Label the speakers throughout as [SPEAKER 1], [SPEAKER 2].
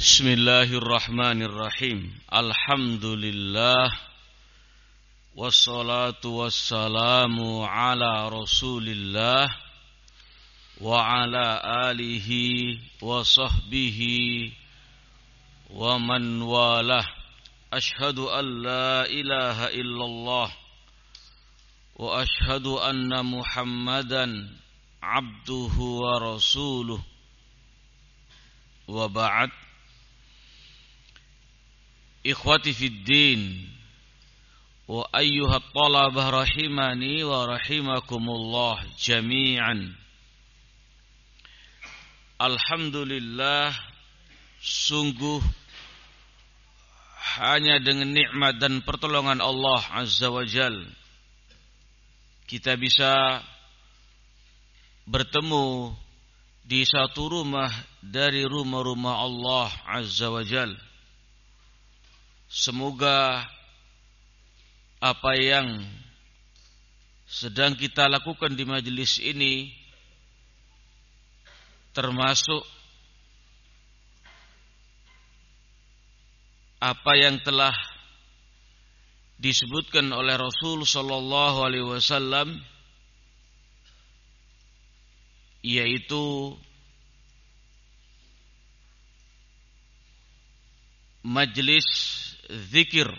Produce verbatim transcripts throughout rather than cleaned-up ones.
[SPEAKER 1] Bismillahirrahmanirrahim. Alhamdulillah. Wassalatu wassalamu ala Rasulillah wa ala alihi wa sahbihi wa man walah. Ashhadu an la ilaha illallah wa ashhadu anna Muhammadan abduhu wa rasuluh. Wa ba'd. Ikhwati fid din wa ayyuhat talabah rahimani wa rahimakumullah jami'an. Alhamdulillah, sungguh hanya dengan nikmat dan pertolongan Allah Azza wa Jal kita bisa bertemu di satu rumah dari rumah-rumah Allah Azza wa Jal. Semoga apa yang sedang kita lakukan di majelis ini termasuk apa yang telah disebutkan oleh Rasul sallallahu alaihi wasallam, yaitu majlis zikir,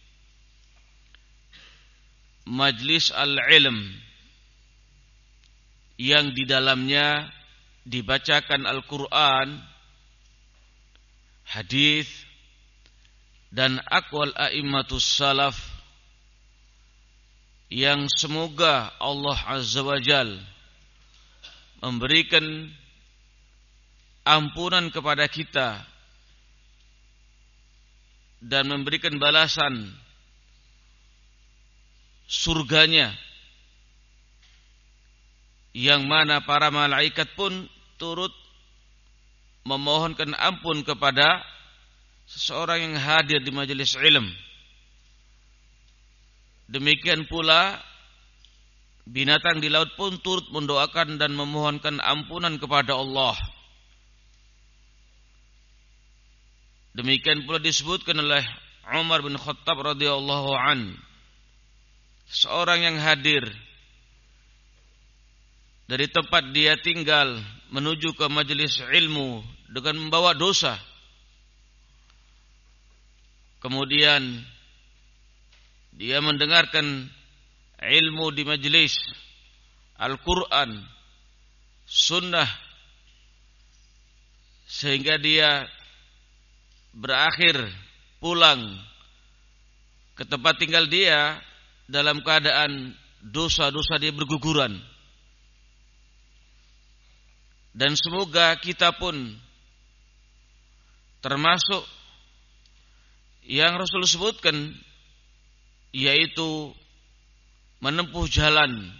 [SPEAKER 1] majlis al-ilm, yang di dalamnya dibacakan Al-Quran, hadis, dan aqwal a'immatus salaf, yang semoga Allah Azza wa Jal memberikan ampunan kepada kita dan memberikan balasan surganya, yang mana para malaikat pun turut memohonkan ampun kepada seseorang yang hadir di majelis ilm. Demikian pula binatang di laut pun turut mendoakan dan memohonkan ampunan kepada Allah. Demikian pula disebutkan oleh Umar bin Khattab radhiyallahu an, seorang yang hadir dari tempat dia tinggal menuju ke majelis ilmu dengan membawa dosa. Kemudian dia mendengarkan ilmu di majelis Al-Quran, sunnah, sehingga dia berakhir pulang ke tempat tinggal dia dalam keadaan dosa-dosa dia berguguran. Dan semoga kita pun termasuk yang Rasul sebutkan, yaitu menempuh jalan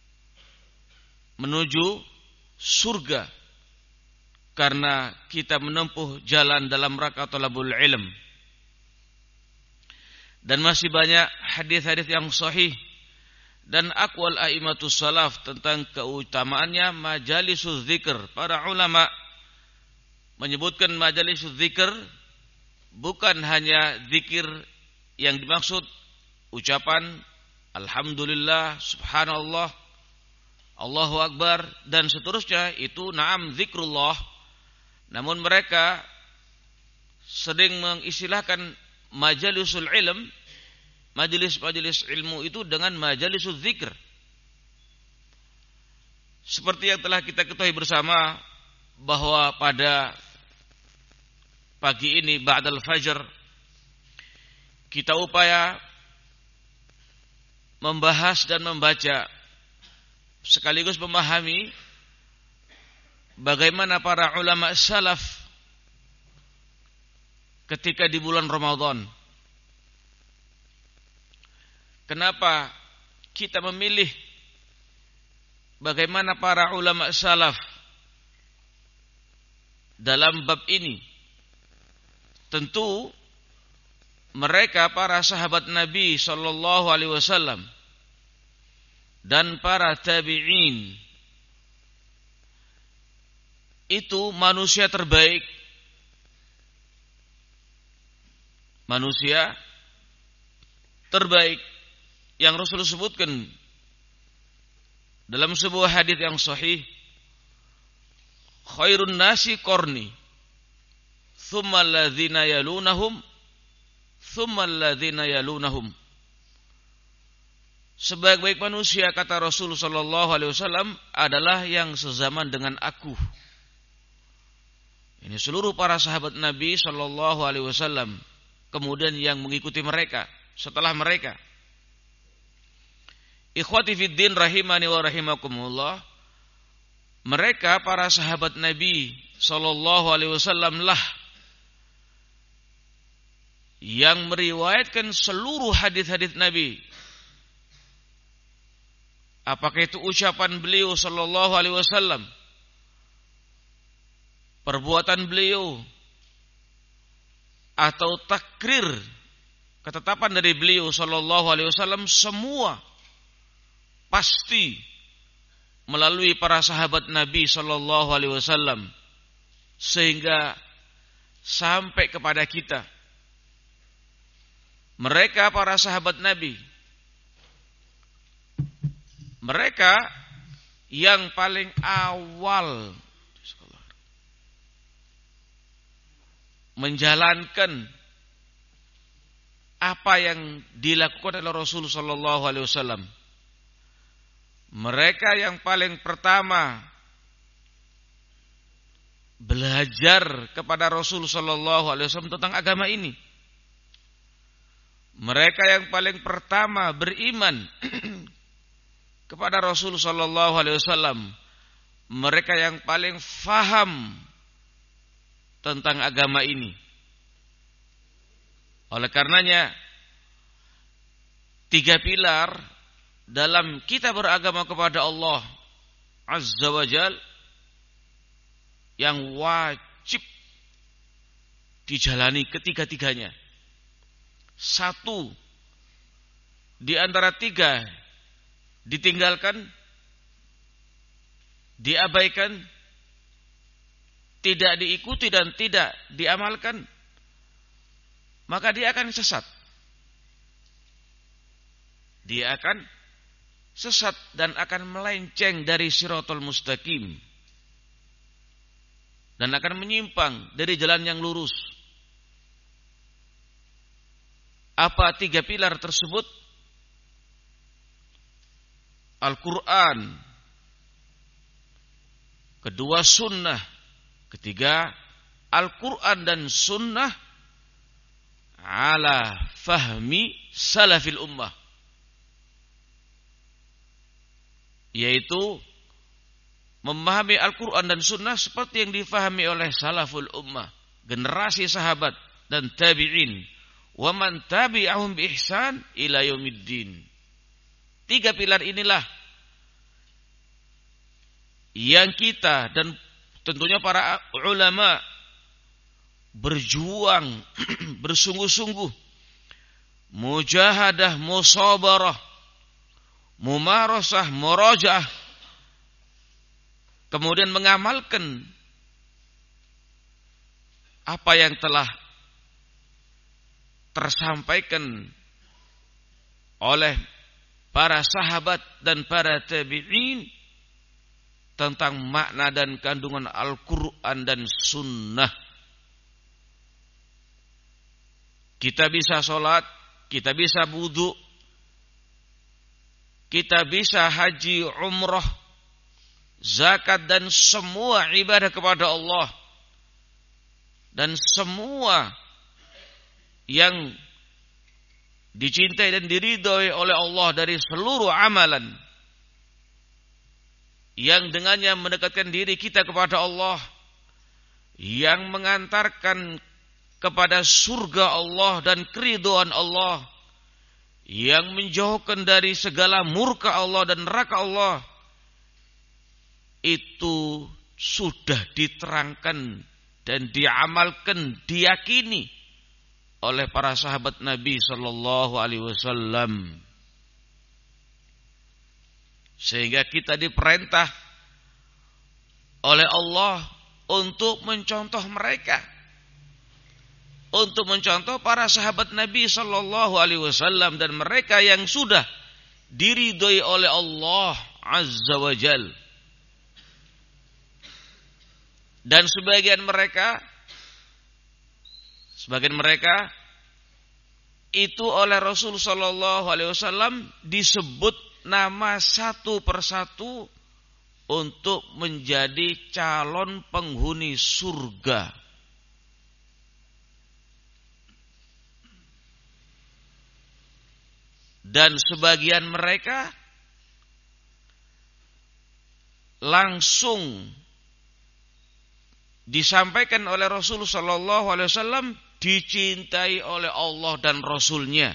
[SPEAKER 1] menuju surga karena kita menempuh jalan dalam rangka thalabul ilm. Dan masih banyak hadis-hadis yang sahih dan aqwal a'immatus salaf tentang keutamaannya majalisuz zikr. Para ulama menyebutkan majalisuz zikr bukan hanya zikir yang dimaksud ucapan alhamdulillah, subhanallah, Allahu akbar dan seterusnya, itu na'am zikrullah. Namun mereka sering mengistilahkan majalisul ilm, majelis-majelis ilmu itu dengan majalisul zikr. Seperti yang telah kita ketahui bersama bahwa pada pagi ini ba'dal fajr kita upaya membahas dan membaca sekaligus memahami bagaimana para ulama salaf ketika di bulan Ramadan. Kenapa kita memilih bagaimana para ulama salaf dalam bab ini? Tentu mereka para sahabat Nabi sallallahu alaihi wasallam dan para tabi'in itu manusia terbaik manusia terbaik yang Rasul sebutkan dalam sebuah hadis yang sahih, khairun nasi qarni thumma alladhina yalunahum thumma alladhina yalunahum. Sebaik-baik manusia, kata Rasul sallallahu alaihi wasallam, adalah yang sezaman dengan aku. Ini seluruh para sahabat Nabi sallallahu alaihi wasallam, kemudian yang mengikuti mereka setelah mereka. Ikhwati fid din rahimani wa rahimakumullah, mereka para sahabat Nabi sallallahu alaihi wasallam lah yang meriwayatkan seluruh hadis-hadis Nabi. Apakah itu ucapan beliau sallallahu alaihi wasallam, perbuatan beliau, atau takrir, ketetapan dari beliau sallallahu alaihi wasallam, semua pasti melalui para sahabat Nabi sallallahu alaihi wasallam sehingga sampai kepada kita. Mereka para sahabat Nabi, mereka yang paling awal menjalankan apa yang dilakukan oleh Rasul sallallahu alaihi wasallam. Mereka yang paling pertama belajar kepada Rasul sallallahu alaihi wasallam tentang agama ini. Mereka yang paling pertama beriman kepada Rasul sallallahu alaihi wasallam. Mereka yang paling faham tentang agama ini. Oleh karenanya, tiga pilar dalam kita beragama kepada Allah Azza wa Jal yang wajib dijalani ketiga-tiganya. Satu di antara tiga ditinggalkan, diabaikan, tidak diikuti dan tidak diamalkan, maka dia akan sesat. Dia akan sesat dan akan melenceng dari Shiratal Mustaqim dan akan menyimpang dari jalan yang lurus. Apa tiga pilar tersebut? Al-Quran, kedua sunnah, ketiga Al-Quran dan sunnah ala fahmi salafil ummah, yaitu memahami Al-Quran dan sunnah seperti yang difahami oleh salaful ummah, generasi sahabat dan tabi'in, wa man tabi'ahum bi ihsan ila yaumiddin. Tiga pilar inilah yang kita dan tentunya para ulama berjuang bersungguh-sungguh, mujahadah, musabarah, mumarasah, murajaah, kemudian mengamalkan apa yang telah tersampaikan oleh para sahabat dan para tabi'in tentang makna dan kandungan Al-Quran dan sunnah. Kita bisa sholat, kita bisa wudu, kita bisa haji, umrah, zakat dan semua ibadah kepada Allah, dan semua yang dicintai dan diridhoi oleh Allah dari seluruh amalan yang dengannya mendekatkan diri kita kepada Allah, yang mengantarkan kepada surga Allah dan keridhaan Allah, yang menjauhkan dari segala murka Allah dan neraka Allah, itu sudah diterangkan dan diamalkan, diyakini oleh para sahabat Nabi sallallahu alaihi wasallam. Sehingga kita diperintah oleh Allah untuk mencontoh mereka. untuk mencontoh para sahabat Nabi sallallahu alaihi wasallam dan mereka yang sudah diridhoi oleh Allah Azza wa Jal. Dan sebagian mereka sebagian mereka itu oleh Rasul sallallahu alaihi wasallam disebut nama satu persatu untuk menjadi calon penghuni surga. Dan sebagian mereka langsung disampaikan oleh Rasul sallallahu alaihi wasallam dicintai oleh Allah dan Rasul-Nya.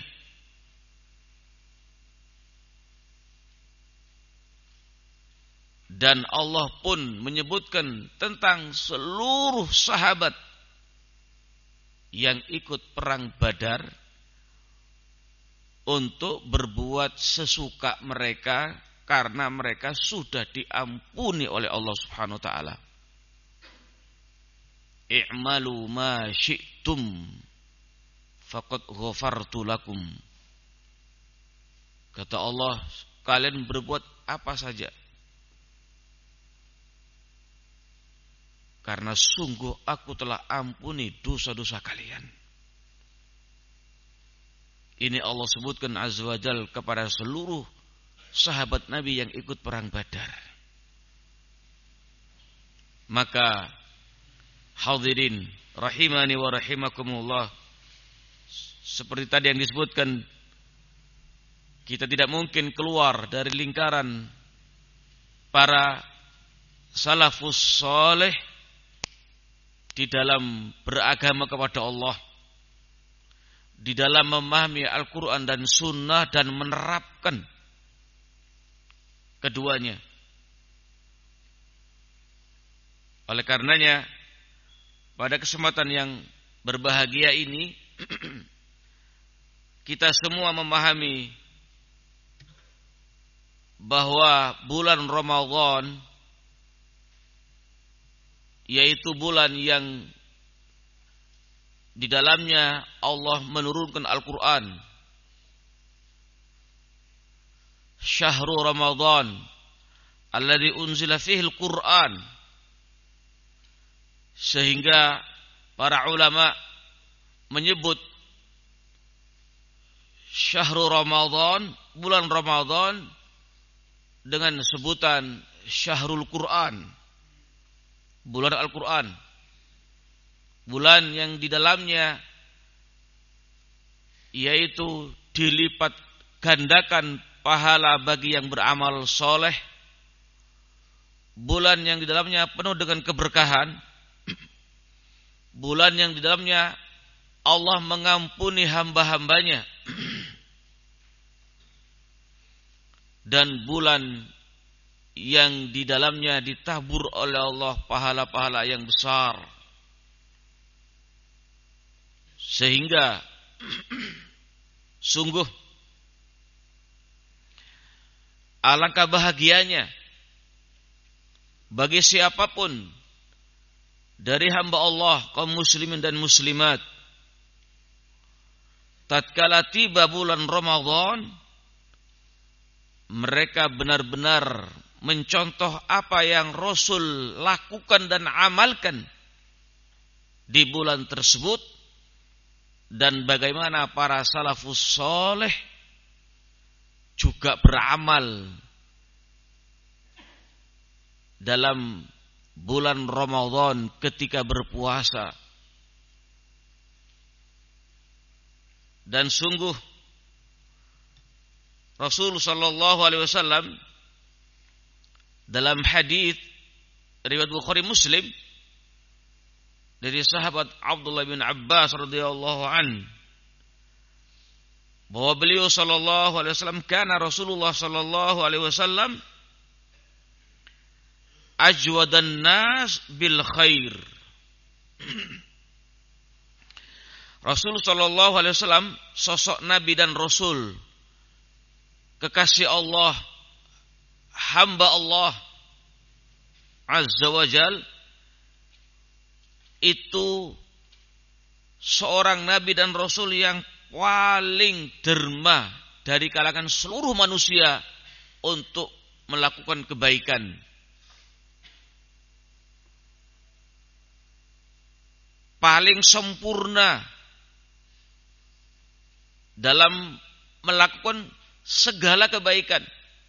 [SPEAKER 1] Dan Allah pun menyebutkan tentang seluruh sahabat yang ikut perang Badar untuk berbuat sesuka mereka karena mereka sudah diampuni oleh Allah Subhanahu wa taala. I'malu ma syi'tum faqad ghafartu lakum. Kata Allah, kalian berbuat apa saja, karena sungguh aku telah ampuni dosa-dosa kalian. Ini Allah sebutkan azza wa jal kepada seluruh sahabat Nabi yang ikut perang Badar. Maka hadirin rahimani wa rahimakumullah, seperti tadi yang disebutkan, kita tidak mungkin keluar dari lingkaran para salafus saleh di dalam beragama kepada Allah, di dalam memahami Al-Quran dan Sunnah dan menerapkan keduanya. Oleh karenanya, pada kesempatan yang berbahagia ini, kita semua memahami bahwa bulan Ramadan, yaitu bulan yang di dalamnya Allah menurunkan Al-Quran. Syahrul Ramadan alladzi unzila fihi Al-Quran. Sehingga para ulama menyebut Syahrul Ramadan, bulan Ramadan, dengan sebutan Syahrul Quran, bulan Al-Quran. Bulan yang di dalamnya yaitu dilipat gandakan pahala bagi yang beramal soleh. Bulan yang di dalamnya penuh dengan keberkahan. Bulan yang di dalamnya Allah mengampuni hamba-hambanya. Dan bulan yang di dalamnya ditabur oleh Allah pahala-pahala yang besar. Sehingga sungguh alangkah bahagianya bagi siapapun dari hamba Allah, kaum muslimin dan muslimat, tatkala tiba bulan Ramadan, mereka benar-benar mencontoh apa yang Rasul lakukan dan amalkan di bulan tersebut, dan bagaimana para salafus soleh juga beramal dalam bulan Ramadan ketika berpuasa. Dan sungguh Rasul sallallahu alaihi wasallam dalam hadis riwayat Bukhari Muslim dari sahabat Abdullah bin Abbas radhiyallahu an, bahwa beliau sallallahu alaihi wasallam, kana Rasulullah sallallahu alaihi wasallam ajwadan nas bil khair. Rasul sallallahu alaihi wasallam sosok nabi dan rasul, kekasih Allah, hamba Allah azza wa jal, itu seorang nabi dan rasul yang paling derma dari kalangan seluruh manusia untuk melakukan kebaikan. Paling sempurna dalam melakukan segala kebaikan.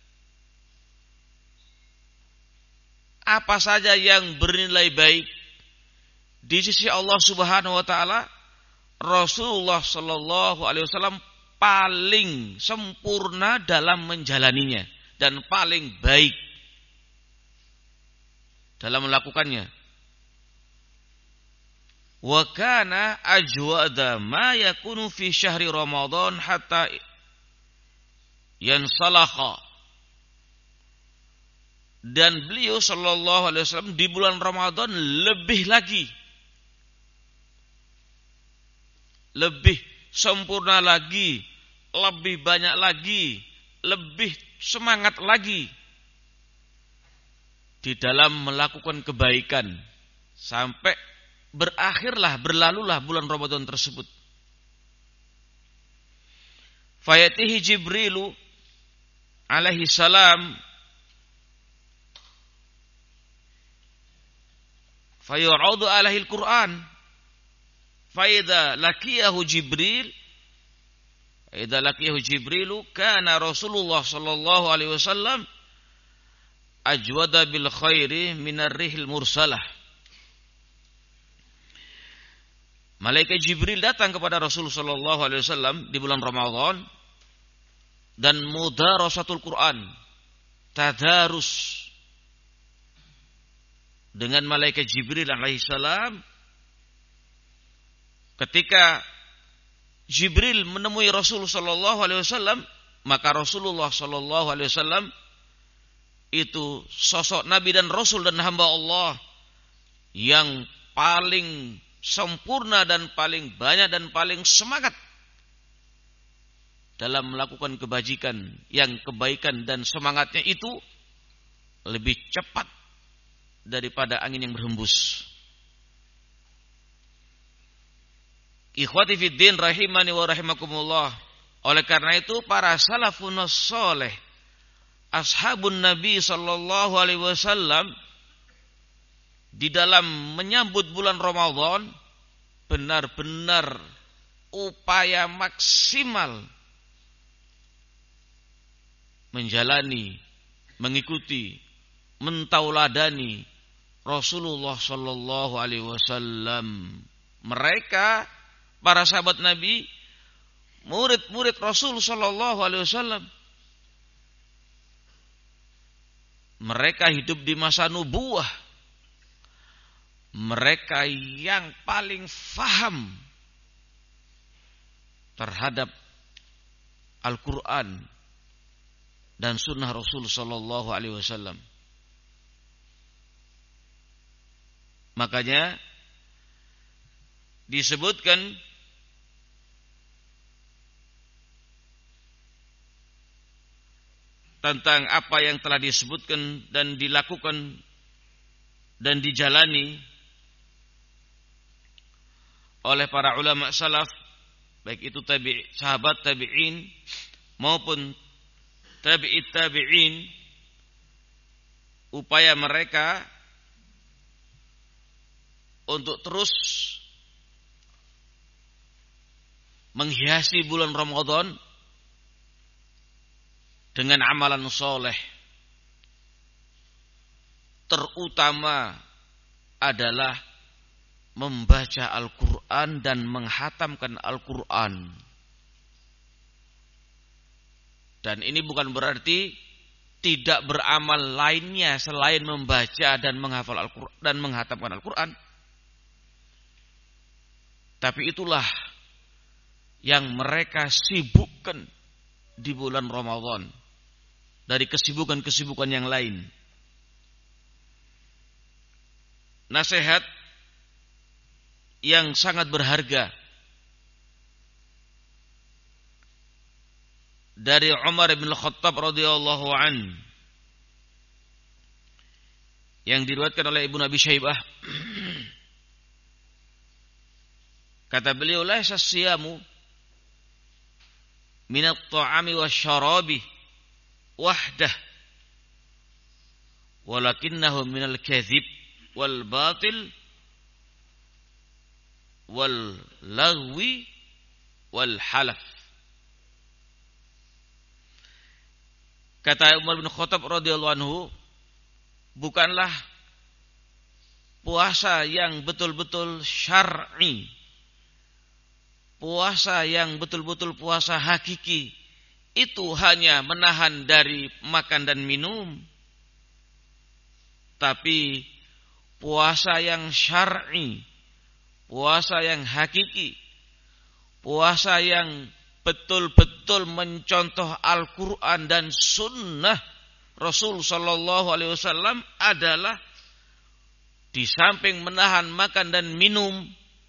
[SPEAKER 1] Apa saja yang bernilai baik di sisi Allah Subhanahu wa taala, Rasulullah sallallahu alaihi wasallam paling sempurna dalam menjalaninya dan paling baik dalam melakukannya. Wa kana ajwada ma yakunu fi syahri Ramadan hatta yansalakha. Dan beliau sallallahu alaihi wasallam di bulan Ramadan lebih lagi, lebih sempurna lagi, lebih banyak lagi, lebih semangat lagi di dalam melakukan kebaikan sampai berakhirlah, berlalulah bulan Ramadan tersebut. Fayatihi Jibrilu alaihi salam fayu'adu alaihi al-Quran faida laqiyahu Jibril faida laqiyahu Jibrilu kana Rasulullah sallallahu alaihi wasallam ajwada bil khairi minar rihil mursalah. Malaikat Jibril datang kepada Rasulullah sallallahu alaihi wasallam di bulan Ramadan dan mudarasatul Quran, tadarus dengan malaikat Jibril alaihi salam. Ketika Jibril menemui Rasulullah sallallahu alaihi wasallam, maka Rasulullah sallallahu alaihi wasallam itu sosok nabi dan rasul dan hamba Allah yang paling sempurna dan paling banyak dan paling semangat dalam melakukan kebajikan, yang kebaikan dan semangatnya itu lebih cepat daripada angin yang berhembus. Ikhwati fiddin rahimani wa rahimakumullah. Oleh karena itu para salafun saleh, ashabun Nabi sallallahu alaihi wasallam, di dalam menyambut bulan Ramadan benar-benar upaya maksimal menjalani, mengikuti, mentauladani Rasulullah sallallahu alaihi wasallam. Mereka para sahabat Nabi, murid-murid Rasul sallallahu alaihi wasallam, mereka hidup di masa nubuwah. Mereka yang paling faham terhadap Al-Quran dan sunnah Rasul sallallahu alaihi wasallam. Makanya disebutkan tentang apa yang telah disebutkan dan dilakukan dan dijalani oleh para ulama salaf, baik itu tabi' sahabat tabi'in maupun tabi'it tabi'in, upaya mereka untuk terus menghiasi bulan Ramadan dengan amalan soleh. Terutama adalah membaca Al-Quran dan menghatamkan Al-Quran. Dan ini bukan berarti tidak beramal lainnya selain membaca dan menghafal Al-Quran dan menghatamkan Al-Quran. Tapi itulah yang mereka sibukkan di bulan Ramadan dari kesibukan-kesibukan yang lain. Nasihat yang sangat berharga dari Umar bin Khattab radhiyallahu an yang diriwayatkan oleh Ibnu Abi Syaibah Kata beliau, laisa siyamu minat ta'ami wasyarabi wahdah, walakinnahu minal kadhib wal batil wal lagwi wal halaf. Kata Umar bin Khattab radhiyallahu anhu, bukanlah puasa yang betul-betul syar'i, puasa yang betul-betul puasa hakiki, itu hanya menahan dari makan dan minum. Tapi puasa yang syar'i, puasa yang hakiki, puasa yang betul-betul mencontoh Al-Quran dan Sunnah Rasul Sallallahu Alaihi Wasallam adalah di samping menahan makan dan minum,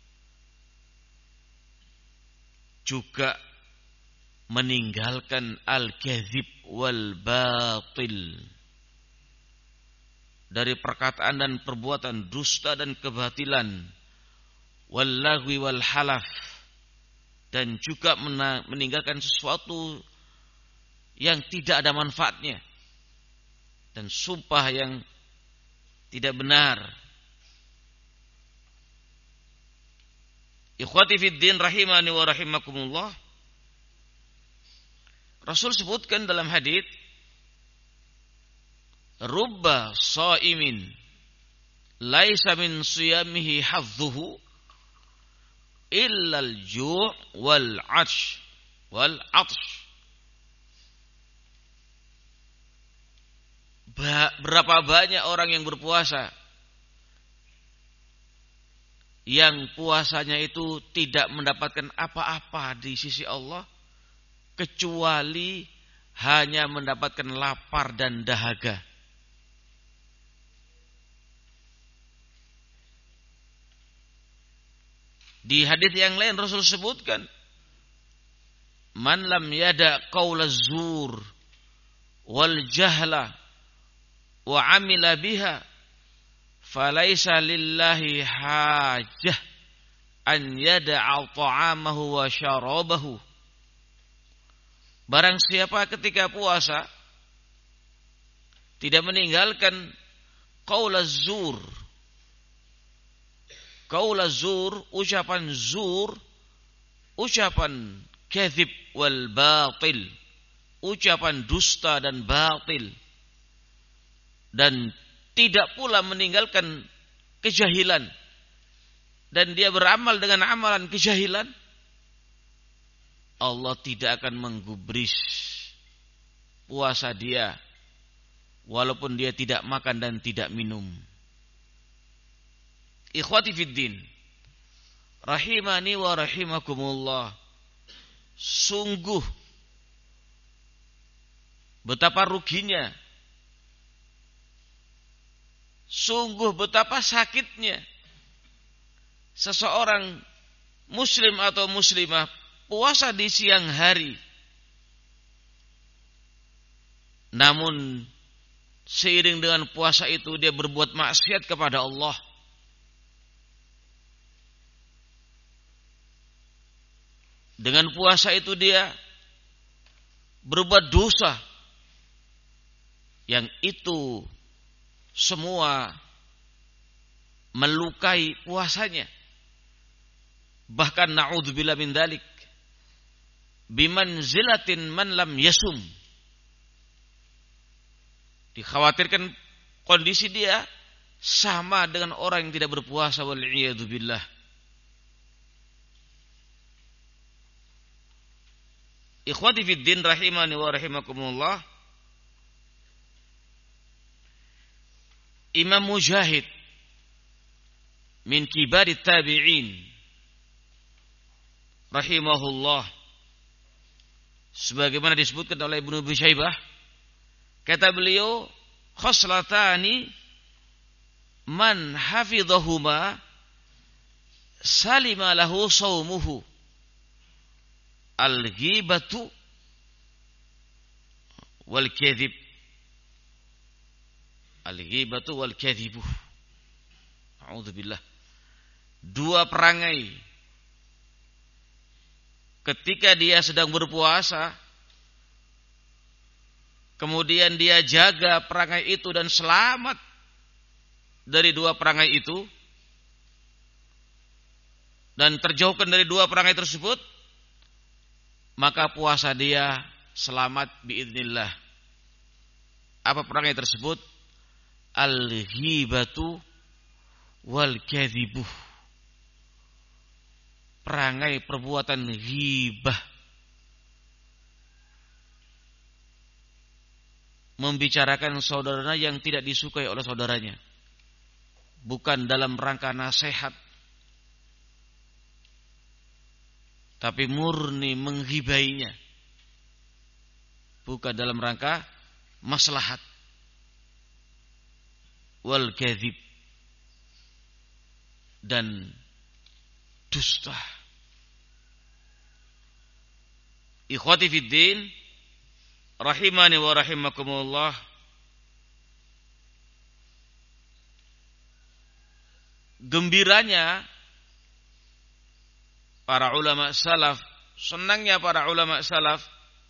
[SPEAKER 1] juga meninggalkan al-kadzib wal batil, dari perkataan dan perbuatan dusta dan kebatilan, wal lagwi wal halaf, dan juga meninggalkan sesuatu yang tidak ada manfaatnya, dan sumpah yang tidak benar. Ikhwati fid din rahimani wa rahimakumullah, Rasul sebutkan dalam hadits, rubba shaimin laisa min siyamihi hadzuhu illal ju' wal 'atsh wal 'atsh. Berapa banyak orang yang berpuasa yang puasanya itu tidak mendapatkan apa-apa di sisi Allah kecuali hanya mendapatkan lapar dan dahaga. Di hadis yang lain Rasul sebutkan, man lam yada qaula zur wal jahla wa amila biha falaisa lillahi hajah an yada'a ta'amahu wa syarabahu. Barang siapa ketika puasa tidak meninggalkan qaula zur. Qaula zur, ucapan zur, ucapan kadzib wal batil, ucapan dusta dan batil, dan tidak pula meninggalkan kejahilan, dan dia beramal dengan amalan kejahilan, Allah tidak akan menggubris puasa dia walaupun dia tidak makan dan tidak minum. Ikhwati fiddin rahimani wa rahimakumullah, sungguh betapa ruginya, sungguh betapa sakitnya seseorang muslim atau muslimah puasa di siang hari, namun seiring dengan puasa itu dia berbuat maksiat kepada Allah. Dengan puasa itu dia berbuat dosa, yang itu semua melukai puasanya. Bahkan na'udzubillah min dzalik, bimanzilatin man lam yasum. Dikhawatirkan kondisi dia sama dengan orang yang tidak berpuasa, wal iyadu billah. Ikhwati fid din rahimani wa rahimakumullah, Imam Mujahid min kibari tabi'in rahimahullah, sebagaimana disebutkan oleh Ibnu Abi Syaibah, kata beliau, khoslatani man hafidhahuma salima lahu saumuhu, al-ghibatu wal kadhib, al-ghibatu wal kadhibu. A'udzubillah. Dua perangai ketika dia sedang berpuasa, kemudian dia jaga perangai itu dan selamat dari dua perangai itu, dan terjauhkan dari dua perangai tersebut, maka puasa dia selamat biidznillah. Apa perangai tersebut? Al-ghibatu wal kadhibuh. Perangai perbuatan ghibah, membicarakan saudaranya yang tidak disukai oleh saudaranya, bukan dalam rangka nasihat, tapi murni menghibainya, bukan dalam rangka maslahat. Wal kadhib, dan dusta. Ikhwati fid din, rahimani wa rahimakumullah. Gembiranya para ulama salaf, senangnya para ulama salaf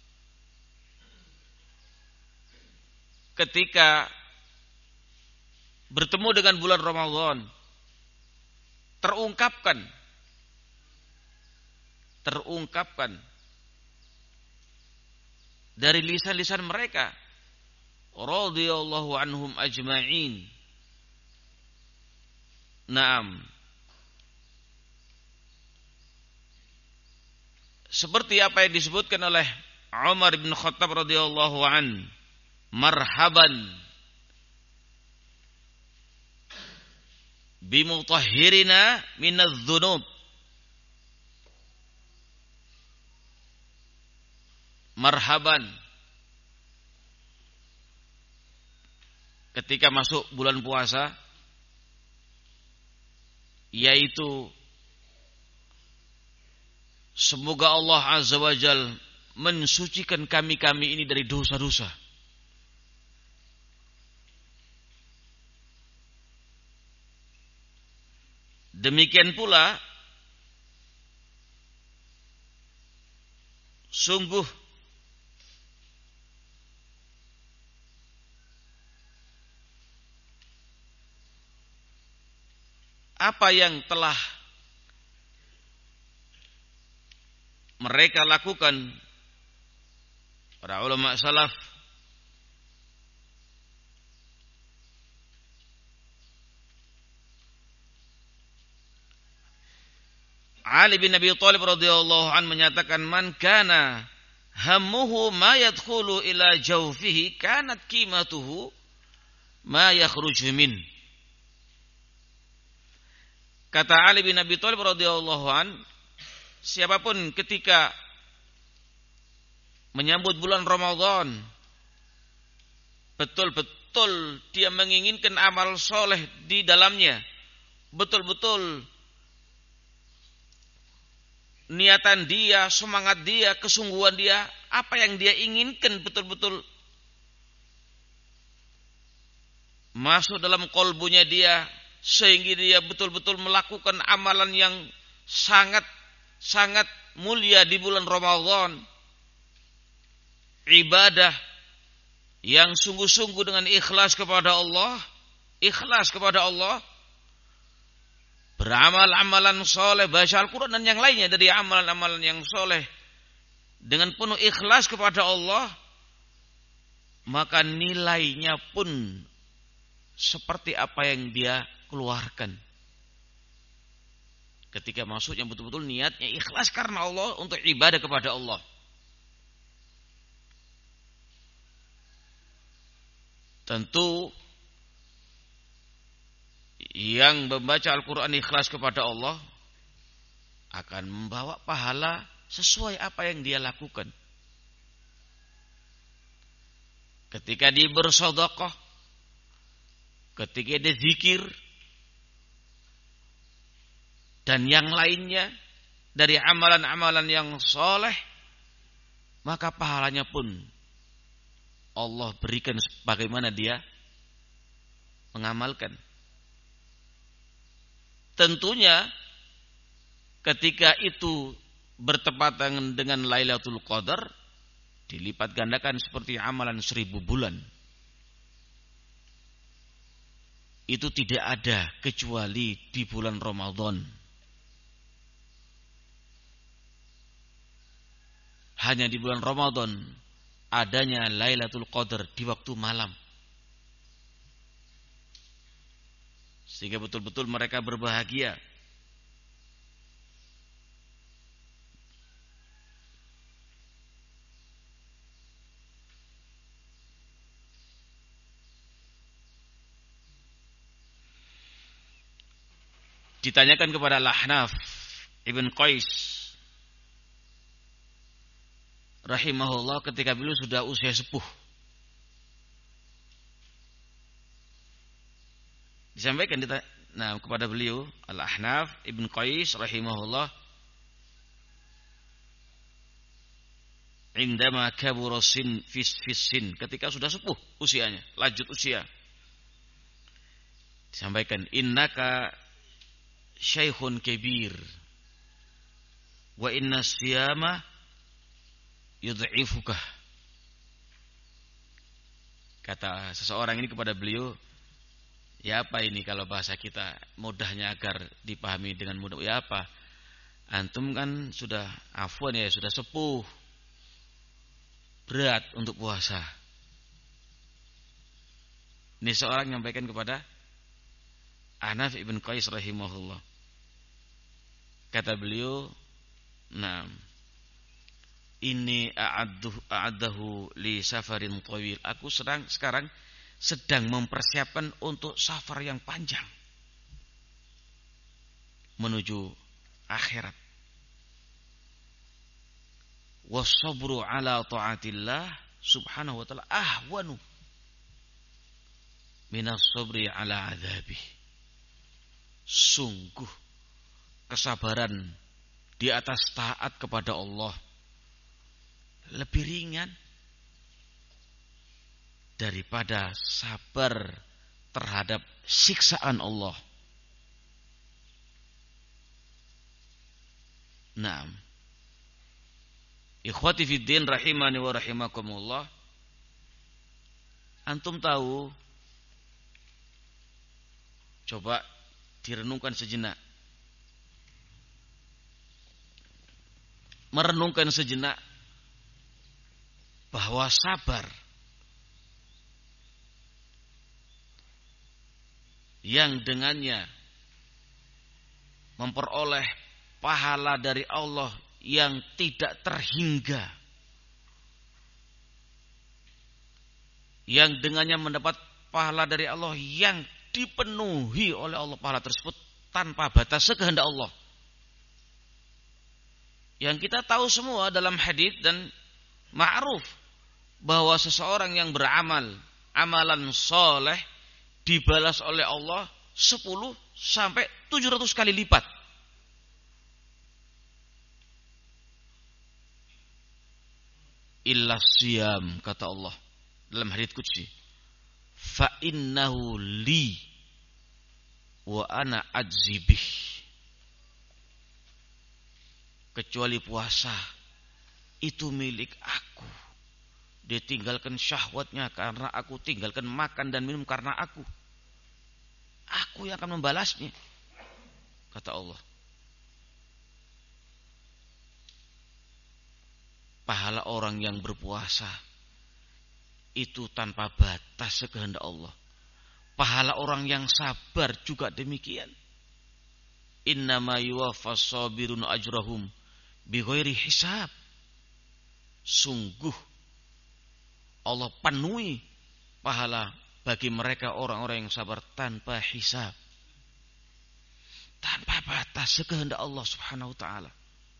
[SPEAKER 1] ketika bertemu dengan bulan Ramadan, terungkapkan terungkapkan dari lisan-lisan mereka, radhiyallahu anhum ajma'in. Naam. Seperti apa yang disebutkan oleh Umar bin Khattab radhiyallahu an, marhaban bimutahhirina minadz-dzunub. Marhaban, ketika masuk bulan puasa, yaitu semoga Allah Azza wa Jal mensucikan kami-kami ini dari dosa-dosa. Demikian pula sungguh apa yang telah mereka lakukan para ulama salaf Ali bin Abi Thalib radhiyallahu an menyatakan, man kana hammuhu ma yadkhulu ila jawfihi kanat qimatuhu ma yakhruju min. Kata Ali bin Abi Thalib radhiyallahu an, siapapun ketika menyambut bulan Ramadan, betul-betul dia menginginkan amal soleh di dalamnya, betul-betul niatan dia, semangat dia, kesungguhan dia, apa yang dia inginkan betul-betul masuk dalam kolbunya dia, sehingga dia betul-betul melakukan amalan yang sangat sangat mulia di bulan Ramadan, ibadah yang sungguh-sungguh dengan ikhlas kepada Allah, ikhlas kepada Allah, beramal amalan soleh, baca Al-Quran dan yang lainnya dari amalan-amalan yang soleh dengan penuh ikhlas kepada Allah, maka nilainya pun seperti apa yang dia keluarkan. Ketika masuknya betul-betul niatnya ikhlas karena Allah, untuk ibadah kepada Allah. Tentu yang membaca Al-Quran ikhlas kepada Allah akan membawa pahala sesuai apa yang dia lakukan. Ketika dia bersedekah, ketika dia zikir, dan yang lainnya dari amalan-amalan yang soleh, maka pahalanya pun Allah berikan sebagaimana dia mengamalkan. Tentunya ketika itu bertepatan dengan Lailatul Qadar dilipat gandakan seperti amalan seribu bulan. Itu tidak ada kecuali di bulan Ramadan. Hanya di bulan Ramadan adanya Lailatul Qadar di waktu malam. Sehingga betul-betul mereka berbahagia. Ditanyakan kepada Al-Ahnaf Ibn Qais rahimahullah ketika beliau sudah usia sepuh. Disampaikan nah, kepada beliau Al-Ahnaf Ibn Qais rahimahullah, indama kabura sin fis fisin, ketika sudah sepuh usianya, lanjut usia. Disampaikan, innaka syaikhun kabir wa inna siyama yudhifuka. Kata seseorang ini kepada beliau, ya apa ini kalau bahasa kita mudahnya agar dipahami dengan mudah, ya apa, antum kan sudah afwan ya, sudah sepuh, berat untuk puasa. Ini seorang menyampaikan kepada Ahnaf Ibn Qais rahimahullah. Kata beliau, nah, ini a'adduhu a'addahu li safarin tawil. Aku sedang sekarang sedang mempersiapkan untuk safar yang panjang menuju akhirat. Wasabru ala ta'atillah subhanahu wa ta'ala ahwanu minas sabri ala adzabi. Sungguh kesabaran di atas taat kepada Allah lebih ringan daripada sabar terhadap siksaan Allah. Naam. Ikhwati fiddin rahimani wa rahimakumullah. Antum tahu, coba direnungkan sejenak. Merenungkan sejenak bahwa sabar yang dengannya memperoleh pahala dari Allah yang tidak terhingga, yang dengannya mendapat pahala dari Allah yang dipenuhi oleh Allah pahala tersebut tanpa batas sekehendak Allah. Yang kita tahu semua dalam hadis dan ma'ruf bahwa seseorang yang beramal amalan soleh dibalas oleh Allah sepuluh sampai tujuh ratus kali lipat. Illa siyam, kata Allah dalam hadits qudsi, fa innahu li wa ana ajzibih. Kecuali puasa itu milik aku. Dia tinggalkan syahwatnya karena aku, tinggalkan makan dan minum karena aku. Aku yang akan membalasnya, kata Allah. Pahala orang yang berpuasa itu tanpa batas sekehendak Allah. Pahala orang yang sabar juga demikian. Innama yuwaffas sabirun ajrahum bighairi hisab. Sungguh Allah penuhi pahala bagi mereka orang-orang yang sabar tanpa hisab, tanpa batas sekehendak Allah subhanahu wa ta'ala.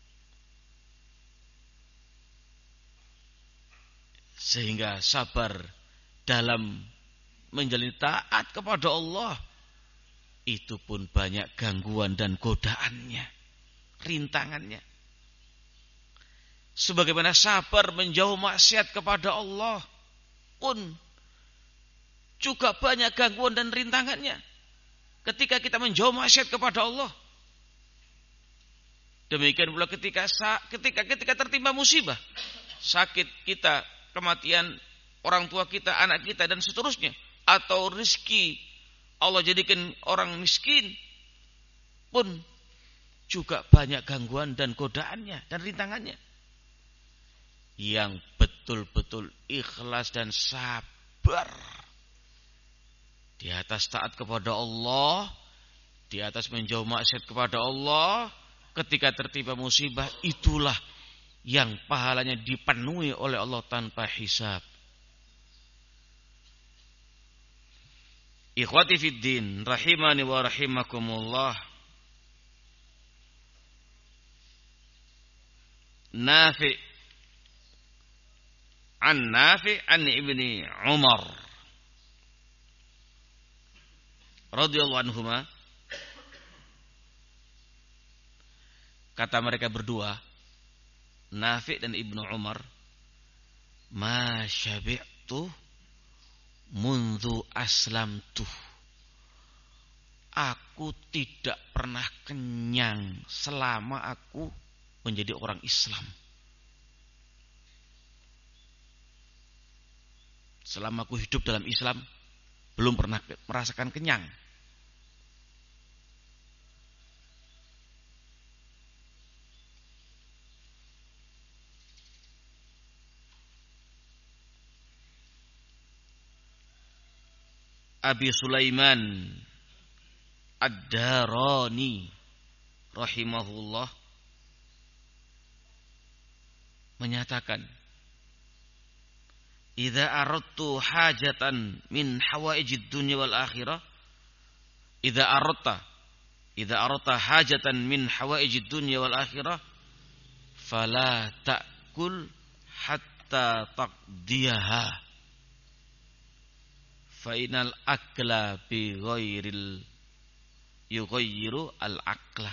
[SPEAKER 1] Sehingga sabar dalam menjalani taat kepada Allah itu pun banyak gangguan dan godaannya, rintangannya. Sebagaimana sabar menjauh maksiat kepada Allah pun juga banyak gangguan dan rintangannya. Ketika kita menjauh maksiat kepada Allah, Demikian pula ketika ketika ketika tertimpa musibah, sakit kita, kematian orang tua kita, anak kita dan seterusnya, atau rezeki Allah jadikan orang miskin pun juga banyak gangguan dan godaannya dan rintangannya. Yang betul-betul ikhlas dan sabar di atas taat kepada Allah, di atas menjauh maksiat kepada Allah, ketika tertimpa musibah, itulah yang pahalanya dipenuhi oleh Allah tanpa hisab. Ikhwati fid din, rahimani wa rahimakumullah. Nafi' an Nafi' an Ibni Umar radhiyallahu anhuma, kata mereka berdua, Nafi' dan Ibnu Umar, ma syabi'tu mundu aslamtu, aku tidak pernah kenyang selama aku menjadi orang Islam. Selama aku hidup dalam Islam, belum pernah merasakan kenyang. Abi Sulaiman Ad-Darani rahimahullah menyatakan, idza aradtu hajatan min hawaijid dunya wal akhirah, idza aradta idza aradta hajatan min hawaijid dunya wal akhirah fala ta'kul hatta taqdiyaha, fa inal akla bi ghairil yughayyiru al akla.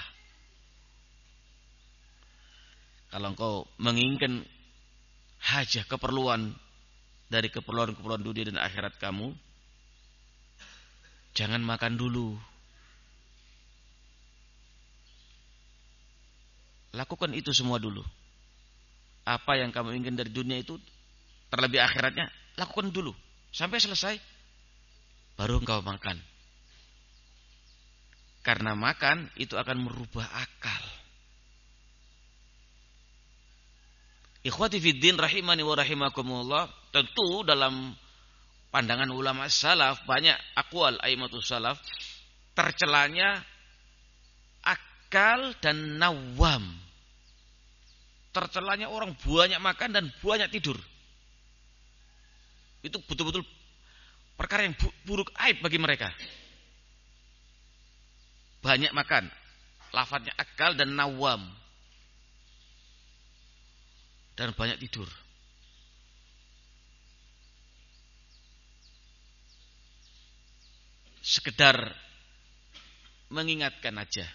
[SPEAKER 1] Kalau engkau menginginkan hajah, keperluan dari keperluan-keperluan dunia dan akhirat kamu, jangan makan dulu. Lakukan itu semua dulu. Apa yang kamu inginkan dari dunia itu, terlebih akhiratnya, lakukan dulu. Sampai selesai, baru engkau makan. Karena makan itu akan merubah akal. Ikhwati fiddin rahimani wa rahimakumullah, tentu dalam pandangan ulama salaf banyak akwal aimatus salaf, tercelanya akal dan nawam. Tercelanya orang banyak makan dan banyak tidur. Itu betul-betul perkara yang buruk, aib bagi mereka. Banyak makan, lafadznya akal dan nawam, dan banyak tidur. Sekedar mengingatkan aja.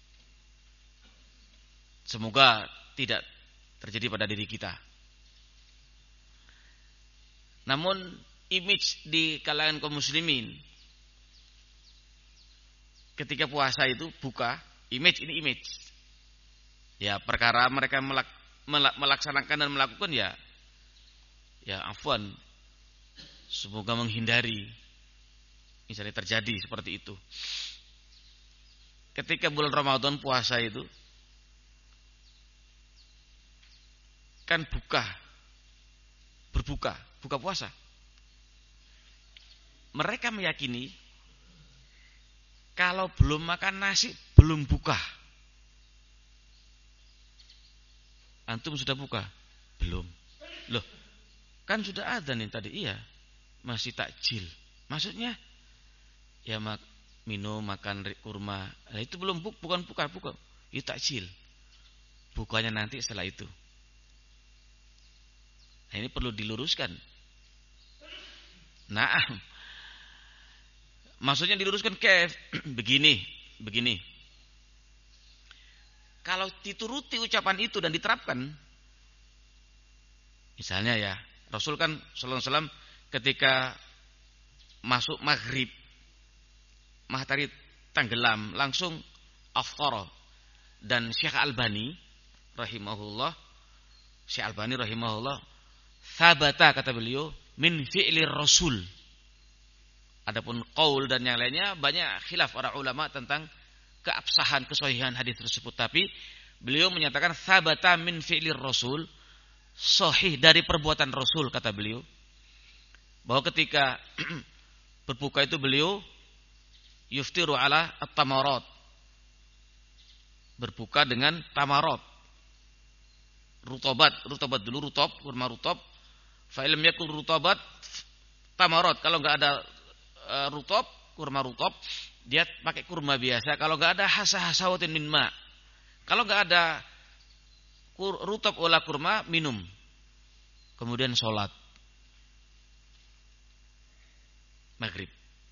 [SPEAKER 1] Semoga tidak terjadi pada diri kita. Namun image di kalangan kaum muslimin ketika puasa itu buka, image ini image. Ya, perkara mereka melak melaksanakan dan melakukan ya ya afwan, semoga menghindari misalnya terjadi seperti itu. Ketika bulan Ramadan puasa itu kan buka berbuka buka puasa, mereka meyakini kalau belum makan nasi belum buka. Antum sudah buka? Belum. Loh, kan sudah adzan nih tadi. Iya, masih takjil. Maksudnya ya mak minum, makan kurma. Nah, itu belum buk, bukan buka, buka. Itu takjil. Bukanya nanti setelah itu. Nah, ini perlu diluruskan. Nah, maksudnya diluruskan kef begini, begini. Kalau dituruti ucapan itu dan diterapkan, misalnya ya, Rasul kan sallallahu alaihi wasallam ketika masuk maghrib, matahari tenggelam, langsung afthara, dan Syekh Albani rahimahullah, Syekh Albani rahimahullah, thabata kata beliau min fi'lir rasul. Adapun qaul dan yang lainnya banyak khilaf para ulama tentang keabsahan kesahihan hadis tersebut, tapi beliau menyatakan thabata min fi'lir rasul, sahih dari perbuatan Rasul kata beliau. Bahwa ketika berbuka itu beliau yuftiru ala at-tamarat, berbuka dengan tamarat, rutobat, rutobat dulu, rutob, kurma rutob. Fa illam yakul rutobat tamarat, kalau enggak ada uh, rutob, kurma rutob, dia pakai kurma biasa. Kalau enggak ada hasa-hasawatin min ma, kalau enggak ada kur, rutob olah kurma, minum. Kemudian sholat maghrib.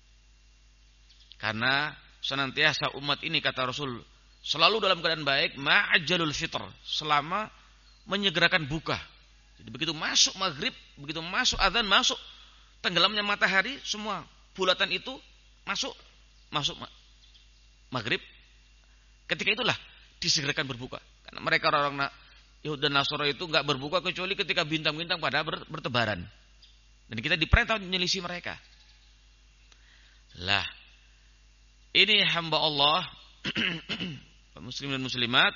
[SPEAKER 1] Karena senantiasa umat ini kata Rasul selalu dalam keadaan baik, ma'ajalul fitr, selama menyegerakan buka. Jadi begitu masuk maghrib, begitu masuk azan, masuk tenggelamnya matahari, semua bulatan itu masuk masuk maghrib. Ketika itulah disegerakan berbuka. Karena mereka orang Yahudi dan Nasrani itu enggak berbuka kecuali ketika bintang-bintang pada bertebaran. Dan kita diperintah menyelisih mereka. Lah, ini hamba Allah muslim dan muslimat,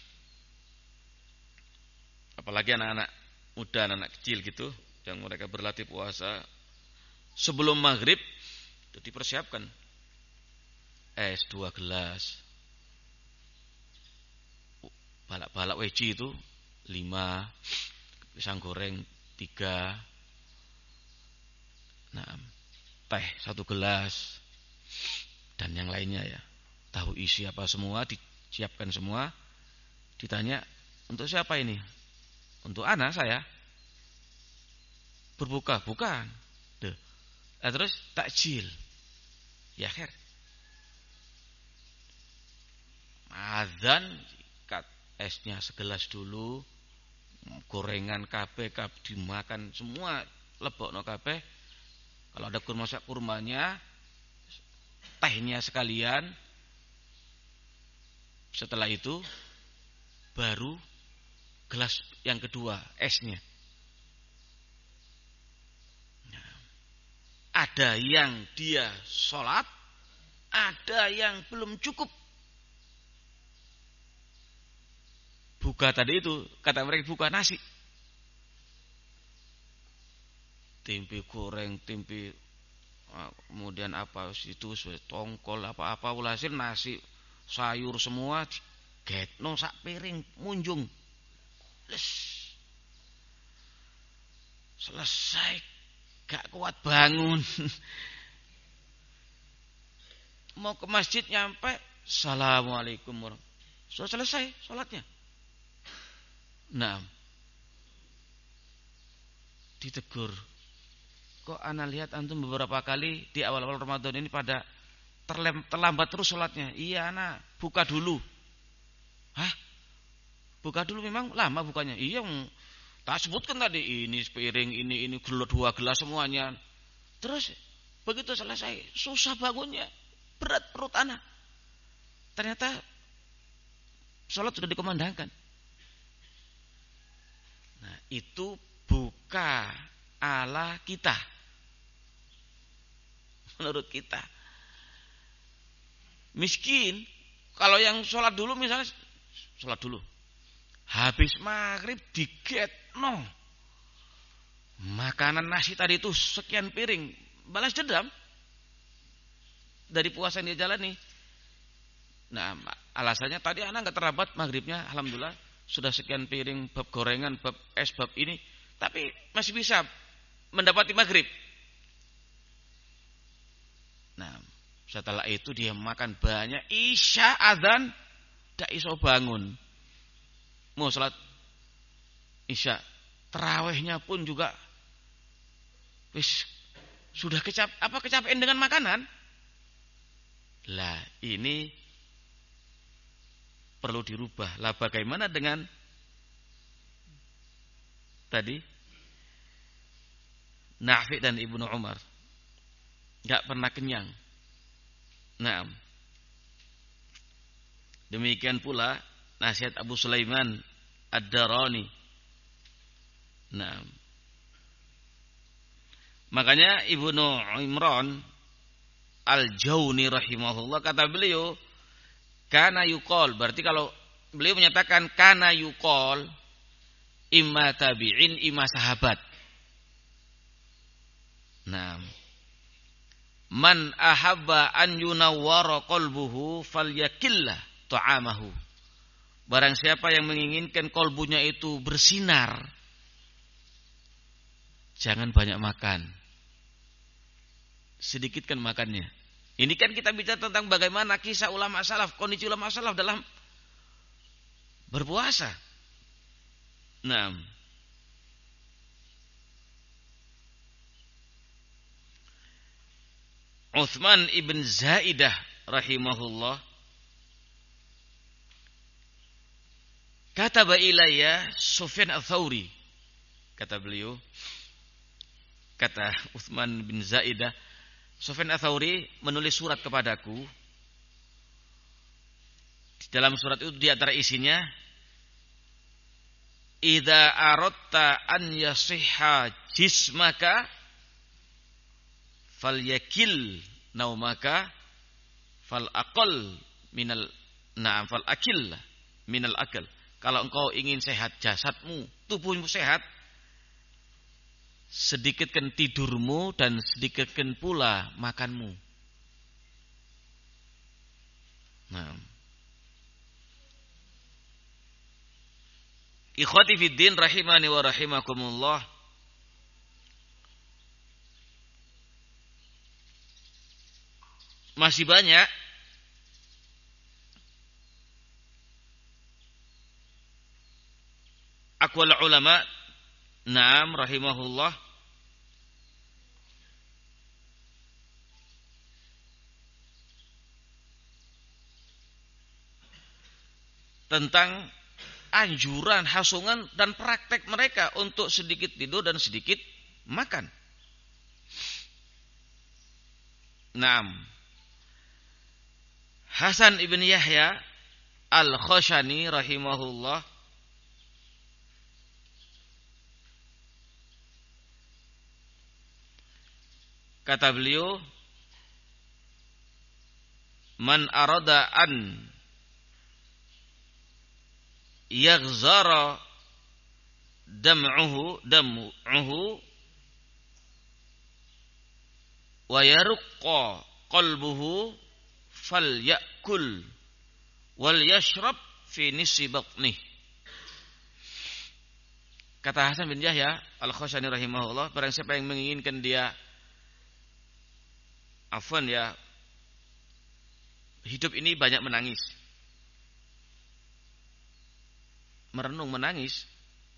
[SPEAKER 1] apalagi anak-anak muda, anak-anak kecil gitu, yang mereka berlatih puasa sebelum maghrib itu dipersiapkan es dua gelas, balak-balak weci itu lima, pisang goreng tiga, nah, teh satu gelas, dan yang lainnya ya, tahu isi apa semua disiapkan semua. Ditanya, untuk siapa ini? Untuk anak saya. Berbuka, bukan. Duh. Nah, terus takjil. Ya khair. Azan, kat esnya segelas dulu, gorengan kabeh kabeh dimakan semua, lebokno kabeh. Kalau ada kurma sak kurmanya, tehnya sekalian. Setelah itu baru gelas yang kedua, esnya. Nah, ada yang dia sholat, ada yang belum cukup. Buka tadi itu, kata mereka buka nasi. Tempe goreng, tempe kemudian apa itu tongkol apa-apa, ulhasil nasi, sayur semua getno sak piring munjung. Les. Selesai gak kuat bangun. Mau ke masjid nyampe, assalamualaikum warahmatullahi. Sudah selesai sholatnya. Nah, ditegur. Kok ana lihat antum beberapa kali di awal-awal Ramadan ini pada terlem, terlambat terus sholatnya. Iya ana buka dulu. Hah? Buka dulu memang lama bukanya. Iya, tak sebutkan tadi ini sepiring, ini ini gelas dua gelas semuanya. Terus begitu selesai susah bangunnya, berat perut ana. Ternyata sholat sudah dikumandangkan. Nah, itu buka ala kita, menurut kita. Miskin, kalau yang sholat dulu misalnya, sholat dulu, habis maghrib diget, no, makanan nasi tadi itu sekian piring, balas dendam dari puasa yang dia jalani. Nah, alasannya tadi anak nggak terlambat maghribnya, alhamdulillah sudah sekian piring, bab gorengan, bab es, bab ini, tapi masih bisa mendapati maghrib. Nah, setelah itu dia makan banyak, isya azan, tidak iso bangun. Mau salat isya, tarawihnya pun juga wis sudah kecap apa kecapean dengan makanan. Lah, ini perlu dirubah. Lah bagaimana dengan tadi Nafi dan Ibnu Umar, enggak pernah kenyang. Nah, demikian pula nasihat Abu Sulaiman Ad-Darani. Nah, makanya Ibnu Imran Al-Jauni rahimahullah kata beliau, kana yuqal, berarti kalau beliau menyatakan kana yuqal, imma tabi'in imma sahabat. Nah, man ahabba an yunawwara qalbuhu falyakillah ta'amahu. Barang siapa yang menginginkan kolbunya itu bersinar, jangan banyak makan. Sedikitkan makannya. Ini kan kita bicara tentang bagaimana kisah ulama salaf, kondisi ulama salaf dalam berpuasa. Nah, Utsman ibn Zaidah rahimahullah kataba ilayya Sufyan Ats-Tsauri. Kata beliau, kata Utsman bin Zaidah, Sufyan Ats-Tsauri menulis surat kepadaku. Di dalam surat itu di antara isinya, idza aratta an yasihha jismaka falyakil naumaka fal aqal minal na'am fal akil minal akal. Kalau engkau ingin sehat jasadmu, tubuhmu sehat, sedikitkan tidurmu dan sedikitkan pula makanmu. Nah, ikhwati fiddin rahimani wa rahimakumullah. Masih banyak aqwal ulama, naam rahimahullah, tentang anjuran, hasungan dan praktek mereka untuk sedikit tidur dan sedikit makan. Naam. Hasan ibn Yahya Al-Khashani rahimahullah kata beliau, man arada an yaghzara dam'uhu dam'uhu wa yarqa qalbuhu falyakul wal yashrab fi nisfi batnih. Kata Hasan bin Yahya Al-Khashani rahimahullah, barang siapa yang menginginkan dia afwan ya hidup ini banyak menangis, merenung menangis,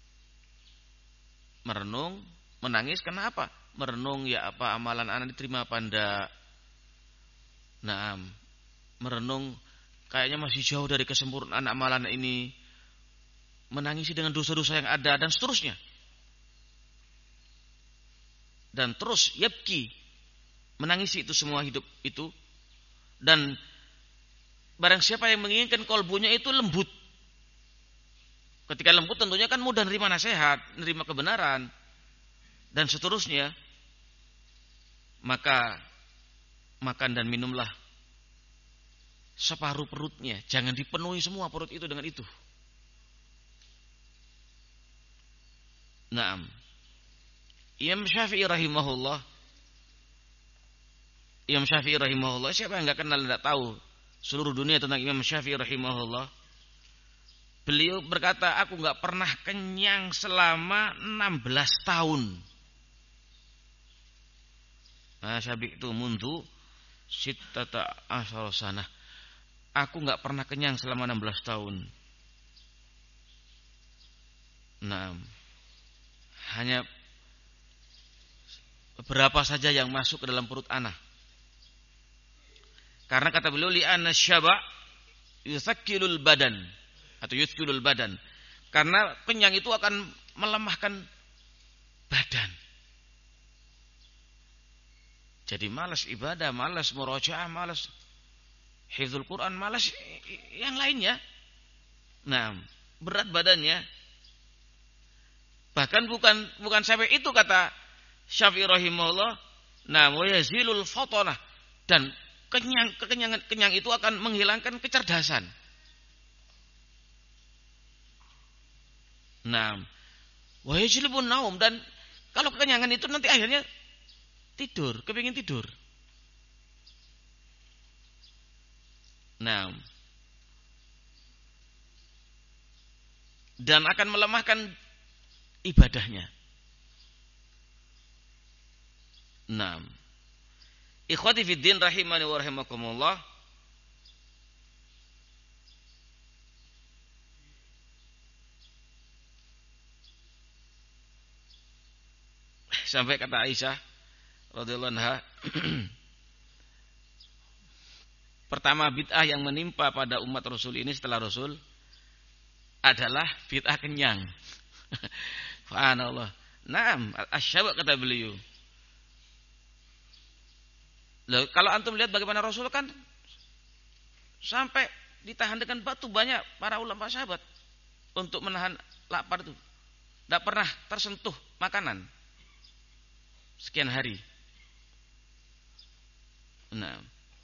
[SPEAKER 1] merenung menangis, kenapa? Merenung ya apa amalan anak diterima apa enggak. Nah, merenung kayaknya masih jauh dari kesempurnaan amalan ini, menangisi dengan dosa-dosa yang ada dan seterusnya. Dan terus yabki, menangisi itu semua hidup itu. Dan barang siapa yang menginginkan kolbunya itu lembut. Ketika lembut tentunya kan mudah menerima nasihat, menerima kebenaran dan seterusnya. Maka makan dan minumlah separuh perutnya, jangan dipenuhi semua perut itu dengan itu. Naam. Imam Syafi'i rahimahullah, Imam Syafi'i rahimahullah, siapa yang enggak kenal, enggak tahu seluruh dunia tentang Imam Syafi'i rahimahullah? Beliau berkata, aku enggak pernah kenyang selama enam belas tahun. Nah, Syafi'i itu mundu sittata asyara sanah. Aku enggak pernah kenyang selama enam belas tahun. Nah, hanya beberapa saja yang masuk ke dalam perut anak. Karena kata beliau, li'anna syaba' yusakkilul badan atau yuskilul badan. Karena kenyang itu akan melemahkan badan. Jadi malas ibadah, malas murojaah, malas hifdzul Quran, malas yang lainnya. Nah, berat badannya. Bahkan bukan bukan sampai itu kata Syafi'i rahimahullah. Nah, wa yazilul fatanah, dan kenyang kekenyangan kenyang itu akan menghilangkan kecerdasan. Nah, wa yajlibun naum, dan kalau kekenyangan itu nanti akhirnya tidur, kepingin tidur. Nah, dan akan melemahkan ibadahnya. Nah, ikhwati fiddin rahimani wa rahimakumullah. Sampai kata Aisyah radhiyallahu anha, pertama bid'ah yang menimpa pada umat Rasul ini setelah Rasul adalah bid'ah kenyang. Subhanallah. Naam, asyaba kata beliau. Loh, kalau antum lihat bagaimana Rasul kan sampai ditahan dengan batu banyak para ulama sahabat untuk menahan lapar itu. Tidak pernah tersentuh makanan sekian hari. Nah,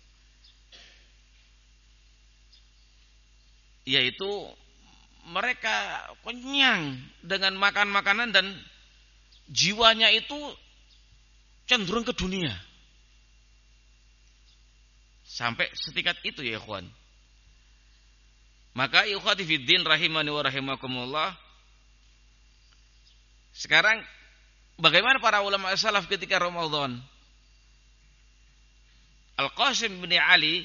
[SPEAKER 1] yaitu mereka kenyang dengan makan makanan dan jiwanya itu cenderung ke dunia. Sampai setingkat itu ya ikhwan. Maka ikhwati fiddin rahimani wa rahimakumullah. Sekarang bagaimana para ulama salaf ketika Ramadan? Al-Qasim bin Ali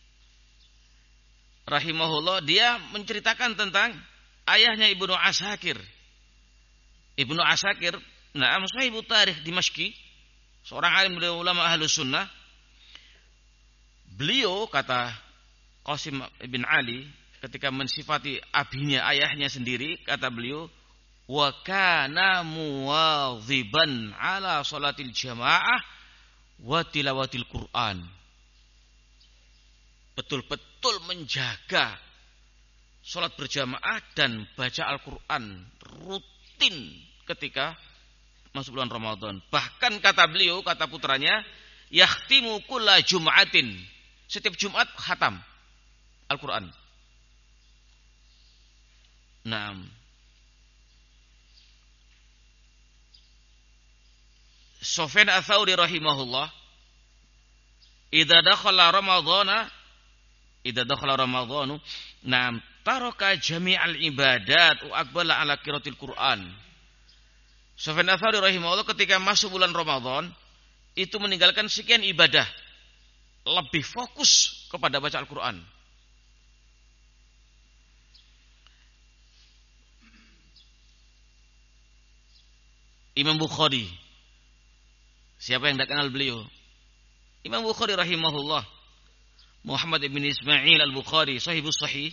[SPEAKER 1] rahimahullah, dia menceritakan tentang ayahnya Ibnu Asakir. Ibnu Asakir, na'am sahibu tarikh Dimashqi, seorang alim dari ulama Ahlus Sunnah. Beliau kata Qasim bin Ali ketika mensifati abinya, ayahnya sendiri, kata beliau, wa kana muwadhiban ala salatil jamaah wa tilawatil Quran. Betul-betul menjaga salat berjamaah dan baca Al-Quran rutin ketika masuk bulan Ramadan. Bahkan kata beliau, kata putranya, yakhtimu kulla jum'atin, setiap Jumat khatam Al-Quran. Naam. Sufyan Ats-Tsauri rahimahullah, idza dakhala ramadhana idza dakhala ramadhanu, naam, taraka jami'al ibadat wa aqbala ala qiraatil Qur'an. Sufyan Ats-Tsauri rahimahullah ketika masuk bulan Ramadan itu meninggalkan sekian ibadah, lebih fokus kepada baca Al-Quran. Imam Bukhari, siapa yang tidak kenal beliau? Imam Bukhari rahimahullah, Muhammad ibn Ismail al-Bukhari, sahibus sahih,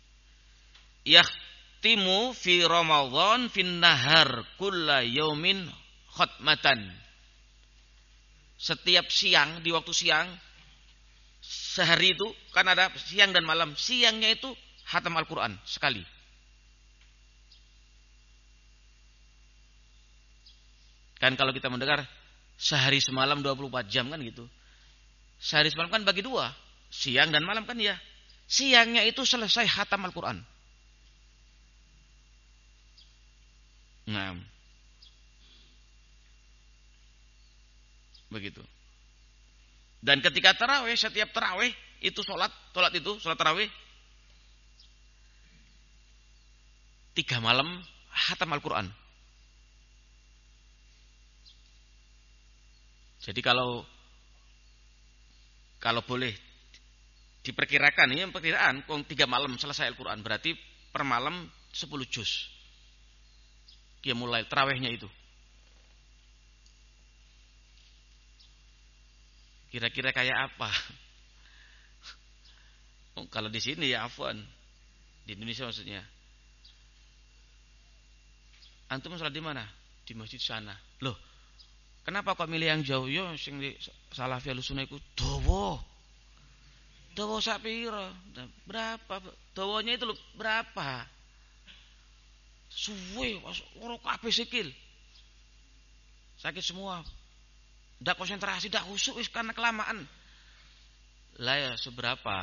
[SPEAKER 1] yakhtimu fi Ramadan fin nahar kulla yaumin khatmatan. Setiap siang, di waktu siang, sehari itu kan ada siang dan malam. Siangnya itu khatam Al-Quran sekali. Kan kalau kita mendengar sehari semalam dua puluh empat jam kan gitu. Sehari semalam kan bagi dua, siang dan malam kan ya. Siangnya itu selesai khatam Al-Quran. Nah, begitu. Dan ketika tarawih, setiap tarawih itu sholat, sholat itu, sholat tarawih, tiga malam khatam Al-Quran. Jadi kalau kalau boleh diperkirakan, ini perkiraan, tiga malam selesai Al-Quran, berarti per malam sepuluh juz. Dia mulai tarawihnya itu. Kira-kira kayak apa? Oh, kalau di sini ya afwan, di Indonesia maksudnya. Antum sholat di mana? Di masjid sana. Loh, kenapa kok milih yang jauh? Yo, sing di Salafi Ahlussunnah iku dawa. dawa sak pira? Berapa? Dawanya itu loh, berapa? Suwe, ora kabeh sikil. Sakit semua. Ndak konsentrasi, ndak khusyuk wis karena kelamaan. Lah ya seberapa?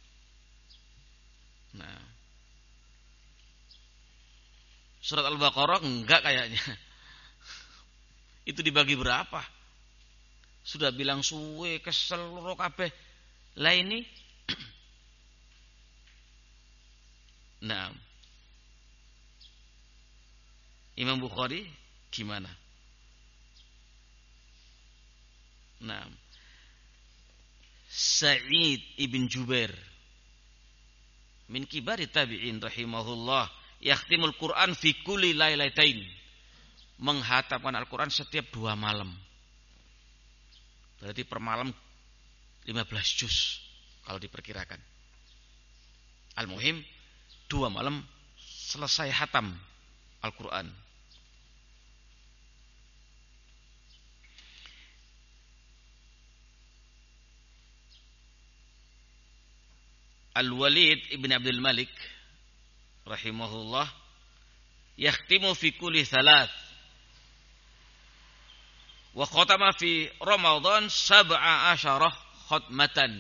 [SPEAKER 1] Nah. Surat Al-Baqarah enggak kayaknya. Itu dibagi berapa? Sudah bilang suwe, kesel, loro kabeh. Lah ini nah, Imam Bukhari gimana? Nah, Sa'id ibn Jubair min kibari tabi'in rahimahullah, yakhtimul Quran fi kulli lailatain, menghatamkan Al-Quran setiap dua malam. Berarti per malam lima belas juz kalau diperkirakan. Al-Muhim dua malam selesai hatam Al-Quran. Al-Walid ibn Abdul Malik rahimahullah yakhtimu fi kulli thalath wa khatama fi Ramadan sab'a asyarah khatmatan.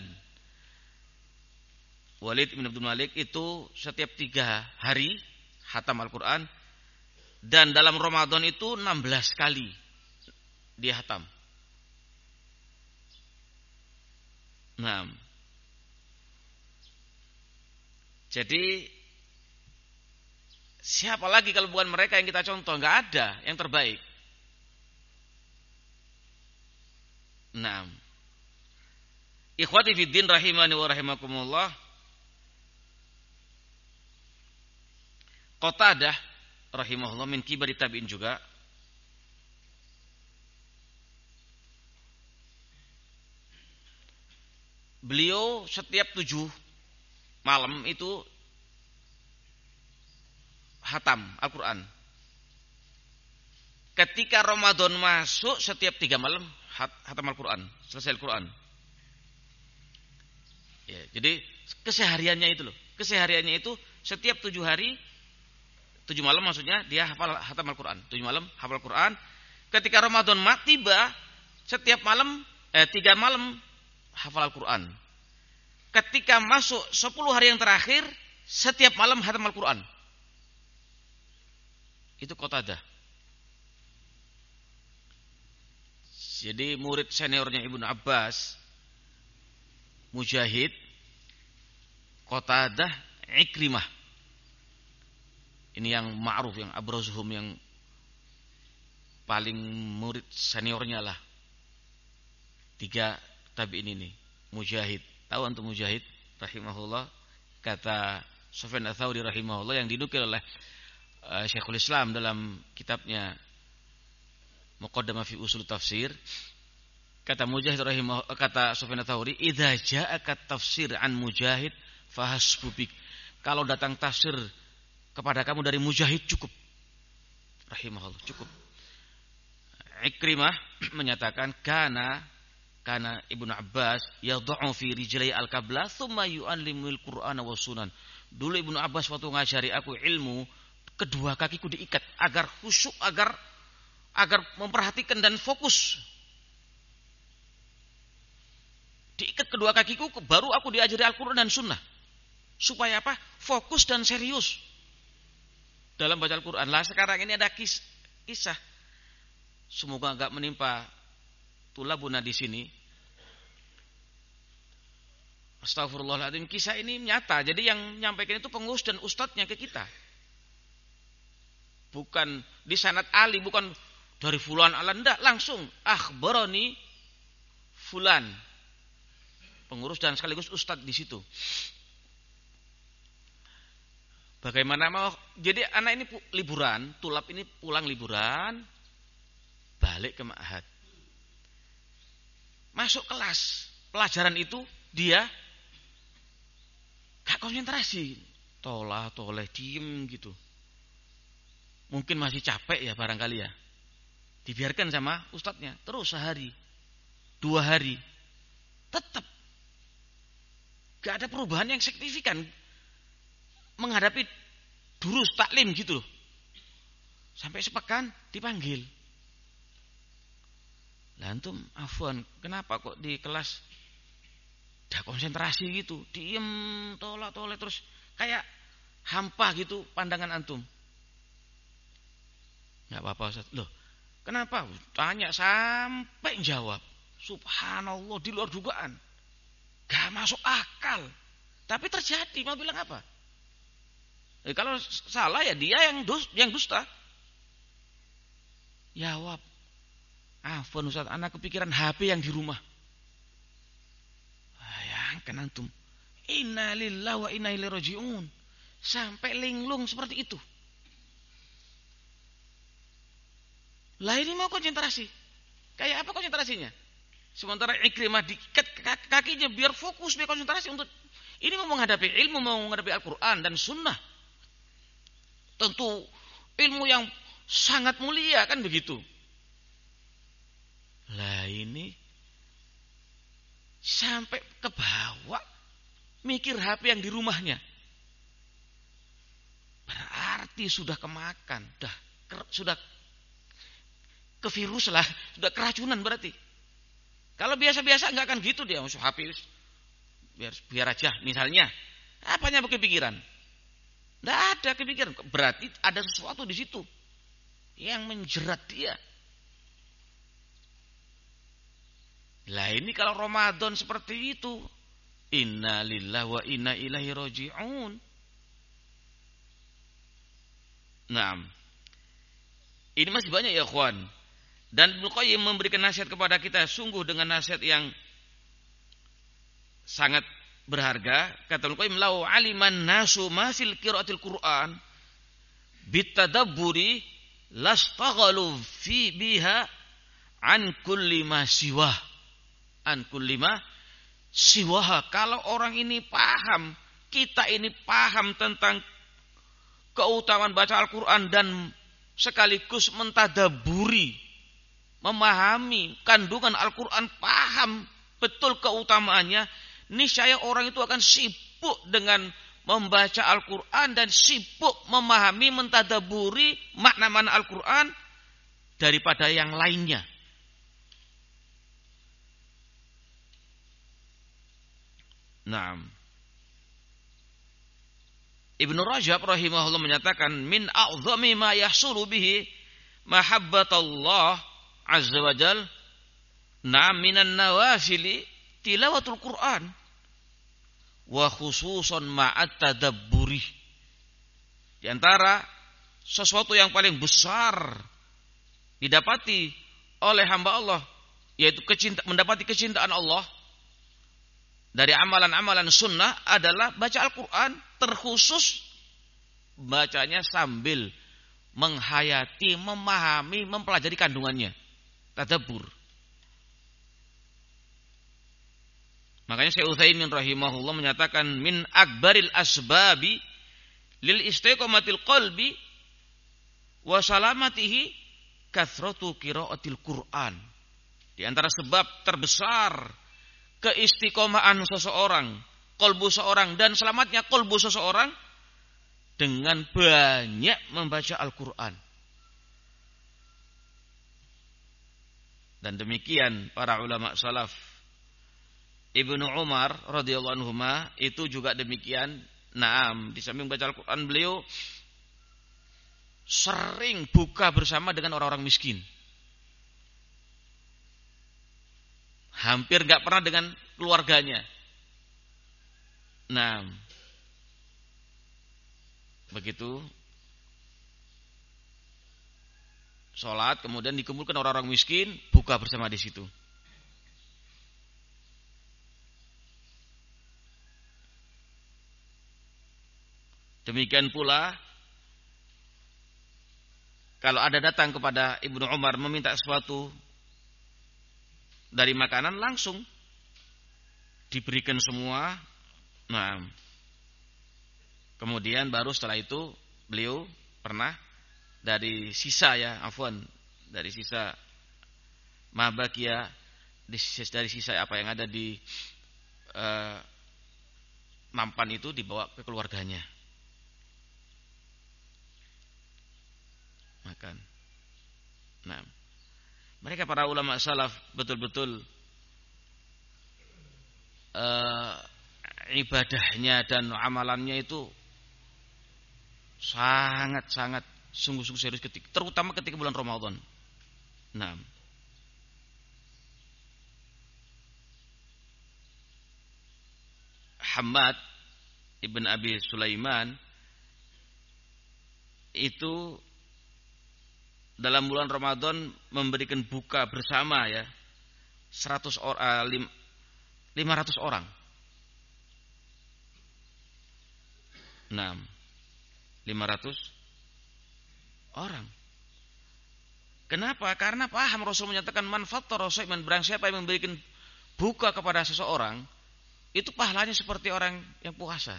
[SPEAKER 1] Walid ibn Abdul Malik itu setiap tiga hari hatam Al-Quran, dan dalam Ramadan itu enam belas kali dia hatam. Nah, jadi siapa lagi kalau bukan mereka yang kita contoh? Enggak ada yang terbaik. Nah, ikhwati fiddin rahimani wa rahimakumullah, Qatadah rahimahullah min kibari tabi'in juga, beliau setiap tujuh malam itu hatam Al-Quran. Ketika Ramadan masuk, setiap tiga malam hatam Al-Quran, selesai Al-Quran. Ya, jadi kesehariannya itu loh, kesehariannya itu setiap tujuh hari, tujuh malam maksudnya dia hafal hatam Al-Quran, tujuh malam hafal Al-Quran. Ketika Ramadan tiba, setiap malam eh, tiga malam hafal Al-Quran. Ketika masuk sepuluh hari yang terakhir, setiap malam hatam Al-Quran. Itu Qatadah. Jadi murid seniornya Ibnu Abbas, Mujahid, Qatadah, Ikrimah. Ini yang ma'ruf, yang abrazuhum, yang paling murid seniornya lah. Tiga tabi'in ini. Mujahid. Tahu antum Mujahid rahimahullah? Kata Sufyan Ats-Tsauri rahimahullah yang dinukil oleh uh, Syekhul Islam dalam kitabnya Muqaddamah fi Ushul Tafsir. Kata Mujahid rahimahullah, kata Sufyan Ats-Tsauri, "Idza ja'aka tafsir an Mujahid fahasbuk." Kalau datang tafsir kepada kamu dari Mujahid cukup. Rahimahullah, cukup. Ikrimah menyatakan kana Karena Ibnu Abbas yad'u fi rijlai al-qabla thumma yu'allimul Qur'ana wa sunan. Dulu Ibnu Abbas waktu ngajari aku ilmu, kedua kakiku diikat agar khusyuk, agar agar memperhatikan dan fokus. Diikat kedua kakiku, baru aku diajari Al-Qur'an dan sunnah. Supaya apa? Fokus dan serius dalam baca Al-Qur'an. Lah sekarang ini ada kis, kisah. Semoga enggak menimpa tulabuna di sini. Astagfirullahaladzim, kisah ini nyata. Jadi yang menyampaikan itu pengurus dan ustadznya ke kita. Bukan di sanad Ali, bukan dari fulan ala, enggak, langsung akhbarani fulan. Pengurus dan sekaligus ustadz di situ. Bagaimana mau? Jadi anak ini liburan, tulab ini pulang liburan, balik ke ma'had. Masuk kelas pelajaran itu dia gak konsentrasi, tolah toleh diem gitu. Mungkin masih capek ya barangkali ya. Dibiarkan sama ustadznya terus sehari, dua hari, tetap Gak ada perubahan yang signifikan menghadapi durus taklim gitu loh. Sampai sepekan dipanggil. Lah antum afwan, kenapa kok di kelas dah konsentrasi gitu, diem tolak-tolak terus kayak hampa gitu pandangan antum. Enggak apa-apa Ustaz. Loh, kenapa? Tanya sampai jawab. Subhanallah, di luar dugaan. Gak masuk akal. Tapi terjadi, mau bilang apa? Eh, kalau salah ya dia yang dus, yang dusta. Jawab. Afwan Ustaz, anak kepikiran H P yang di rumah. Bayangkan antum. Inna lillahi wa inna ilaihi raji'un. Sampai linglung seperti itu. Lah ini mau konsentrasi. Kayak apa konsentrasinya? Sementara Ikrimah diikat kakinya biar fokus, biar konsentrasi untuk ini mau menghadapi ilmu, mau menghadapi Al-Quran dan Sunnah. Tentu ilmu yang sangat mulia kan begitu. Lah ini sampai ke bawah mikir H P yang di rumahnya. Berarti sudah kemakan, sudah sudah ke virus lah, sudah keracunan berarti. Kalau biasa-biasa enggak akan gitu dia, musuh H P biar biar aja misalnya. Apanya kepikiran? Enggak ada kepikiran, berarti ada sesuatu di situ yang menjerat dia. Lah ini kalau Ramadan seperti itu, inna lillahi wa inna ilaihi raji'un. Nah, ini masih banyak ya ikhwan. Dan Ibnu Qayyim memberikan nasihat kepada kita sungguh dengan nasihat yang sangat berharga. Kata Ibnu Qayyim, "Lau 'aliman nasu ma fil qiraatil Qur'an bitadabburi lastaghalu fi biha an kulli ma siwah." An kulli ma siwah. Kalau orang ini paham, kita ini paham tentang keutamaan baca Al-Quran dan sekaligus mentadaburi, memahami kandungan Al-Quran, paham betul keutamaannya, niscaya orang itu akan sibuk dengan membaca Al-Quran dan sibuk memahami, mentadaburi makna-makna Al-Quran daripada yang lainnya. Naam. Ibnu Rajab rahimahullah menyatakan min a'zami ma yahsulu bihi mahabbatullah azza wa jal na'am minan nawafili tilawatul Quran wa khususan ma'at tadabburi. Di antara sesuatu yang paling besar didapati oleh hamba Allah yaitu kecinta, mendapati kecintaan Allah dari amalan-amalan sunnah adalah baca Al-Quran, terkhusus bacanya sambil menghayati, memahami, mempelajari kandungannya. Tadabbur. Makanya Syekh Utsaimin rahimahullah menyatakan min akbaril asbabi lil istiqamatil qalbi wa salamatihi kathratu qiraatil Qur'an. Di antara sebab terbesar keistiqomahan seseorang, kolbu seseorang dan selamatnya kolbu seseorang dengan banyak membaca Al-Quran. Dan demikian para ulama salaf. Ibnu Umar radhiyallahu anhuma itu juga demikian. Naam, di samping baca Al-Quran beliau sering buka bersama dengan orang-orang miskin. Hampir gak pernah dengan keluarganya. Nah, begitu sholat, kemudian dikumpulkan orang-orang miskin, buka bersama di situ. Demikian pula kalau ada datang kepada Ibnu Umar meminta sesuatu dari makanan, langsung diberikan semua. Nah, kemudian baru setelah itu beliau pernah dari sisa ya, afwan, dari sisa mabakia, dari sisa apa yang ada di uh, nampan itu dibawa ke keluarganya. Makan. Nah, mereka para ulama salaf betul-betul uh, ibadahnya dan amalannya itu sangat-sangat sungguh-sungguh serius ketika, terutama ketika bulan Ramadan. Nah, Hammad ibn Abi Sulaiman itu dalam bulan Ramadan memberikan buka bersama ya seratus orang, lima ratus orang. Nah, lima ratus orang. Kenapa? Karena paham Rasul menyatakan man fattara shaiman, barang siapa yang memberikan buka kepada seseorang itu pahalanya seperti orang yang puasa.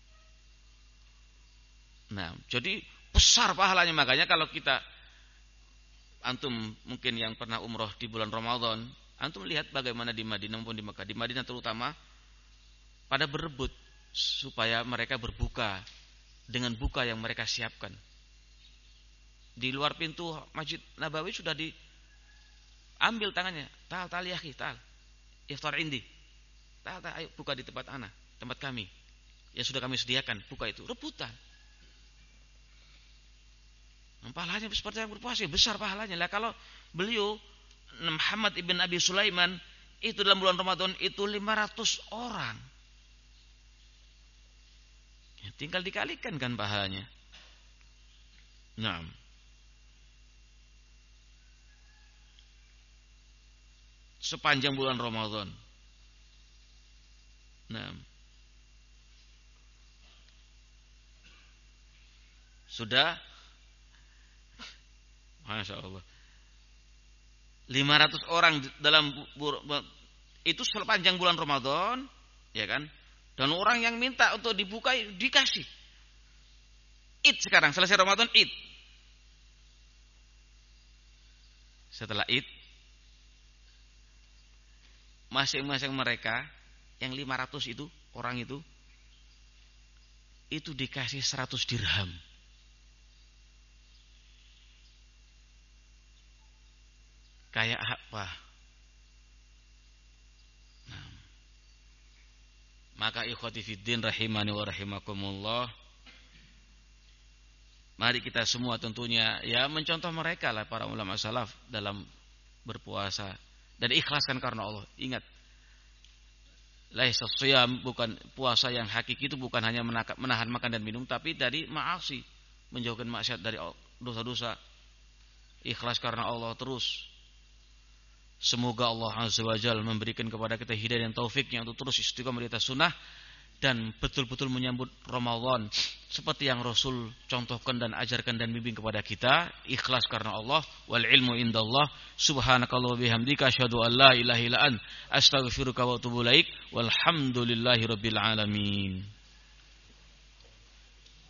[SPEAKER 1] Nah, jadi besar pahalanya. Makanya kalau kita antum mungkin yang pernah umroh di bulan Ramadan, antum lihat bagaimana di Madinah maupun di Mekah. Di Madinah terutama pada berebut supaya mereka berbuka dengan buka yang mereka siapkan. Di luar pintu Masjid Nabawi sudah diambil tangannya. Tal tal ya akhi, tal. Iftar indi. Tal tal, ayo buka di tempat ana, tempat kami. Yang sudah kami sediakan, buka itu. Rebutan. Pahalanya seperti yang berpuasa, besar pahalanya. Lah kalau beliau Muhammad ibn Abi Sulaiman itu dalam bulan Ramadan itu lima ratus orang. Ya, tinggal dikalikan kan pahalanya. Nah, sepanjang bulan Ramadan. Nah, sudah Masya Allah lima ratus orang dalam itu sepanjang bulan Ramadan, ya kan? Dan orang yang minta untuk dibuka dikasih. Id sekarang selesai Ramadan, Id. Setelah Id, masing-masing mereka yang lima ratus itu orang itu itu dikasih seratus dirham. Kayak apa? Nah, maka ikhwati fiddin rahimani wa rahimakumullah, mari kita semua tentunya ya mencontoh mereka lah para ulama salaf dalam berpuasa dan ikhlaskan karena Allah. Ingat, laisa shiyam, bukan puasa yang hakiki itu bukan hanya menahan makan dan minum, tapi dari ma'asi, menjauhkan maksiat dari dosa-dosa. Ikhlas karena Allah terus. Semoga Allah Azza wa Jalla memberikan kepada kita hidayah dan taufiknya untuk terus istiqomah di atas sunnah dan betul-betul menyambut Ramadan seperti yang Rasul contohkan dan ajarkan dan bimbing kepada kita. Ikhlas karena Allah. Wal ilmu indallah. Subhanakallah wa bihamdika asyhadu an la ilaha illa anta astaghfiruka wa atubu ilaik. Walhamdulillahi rabbil alamin.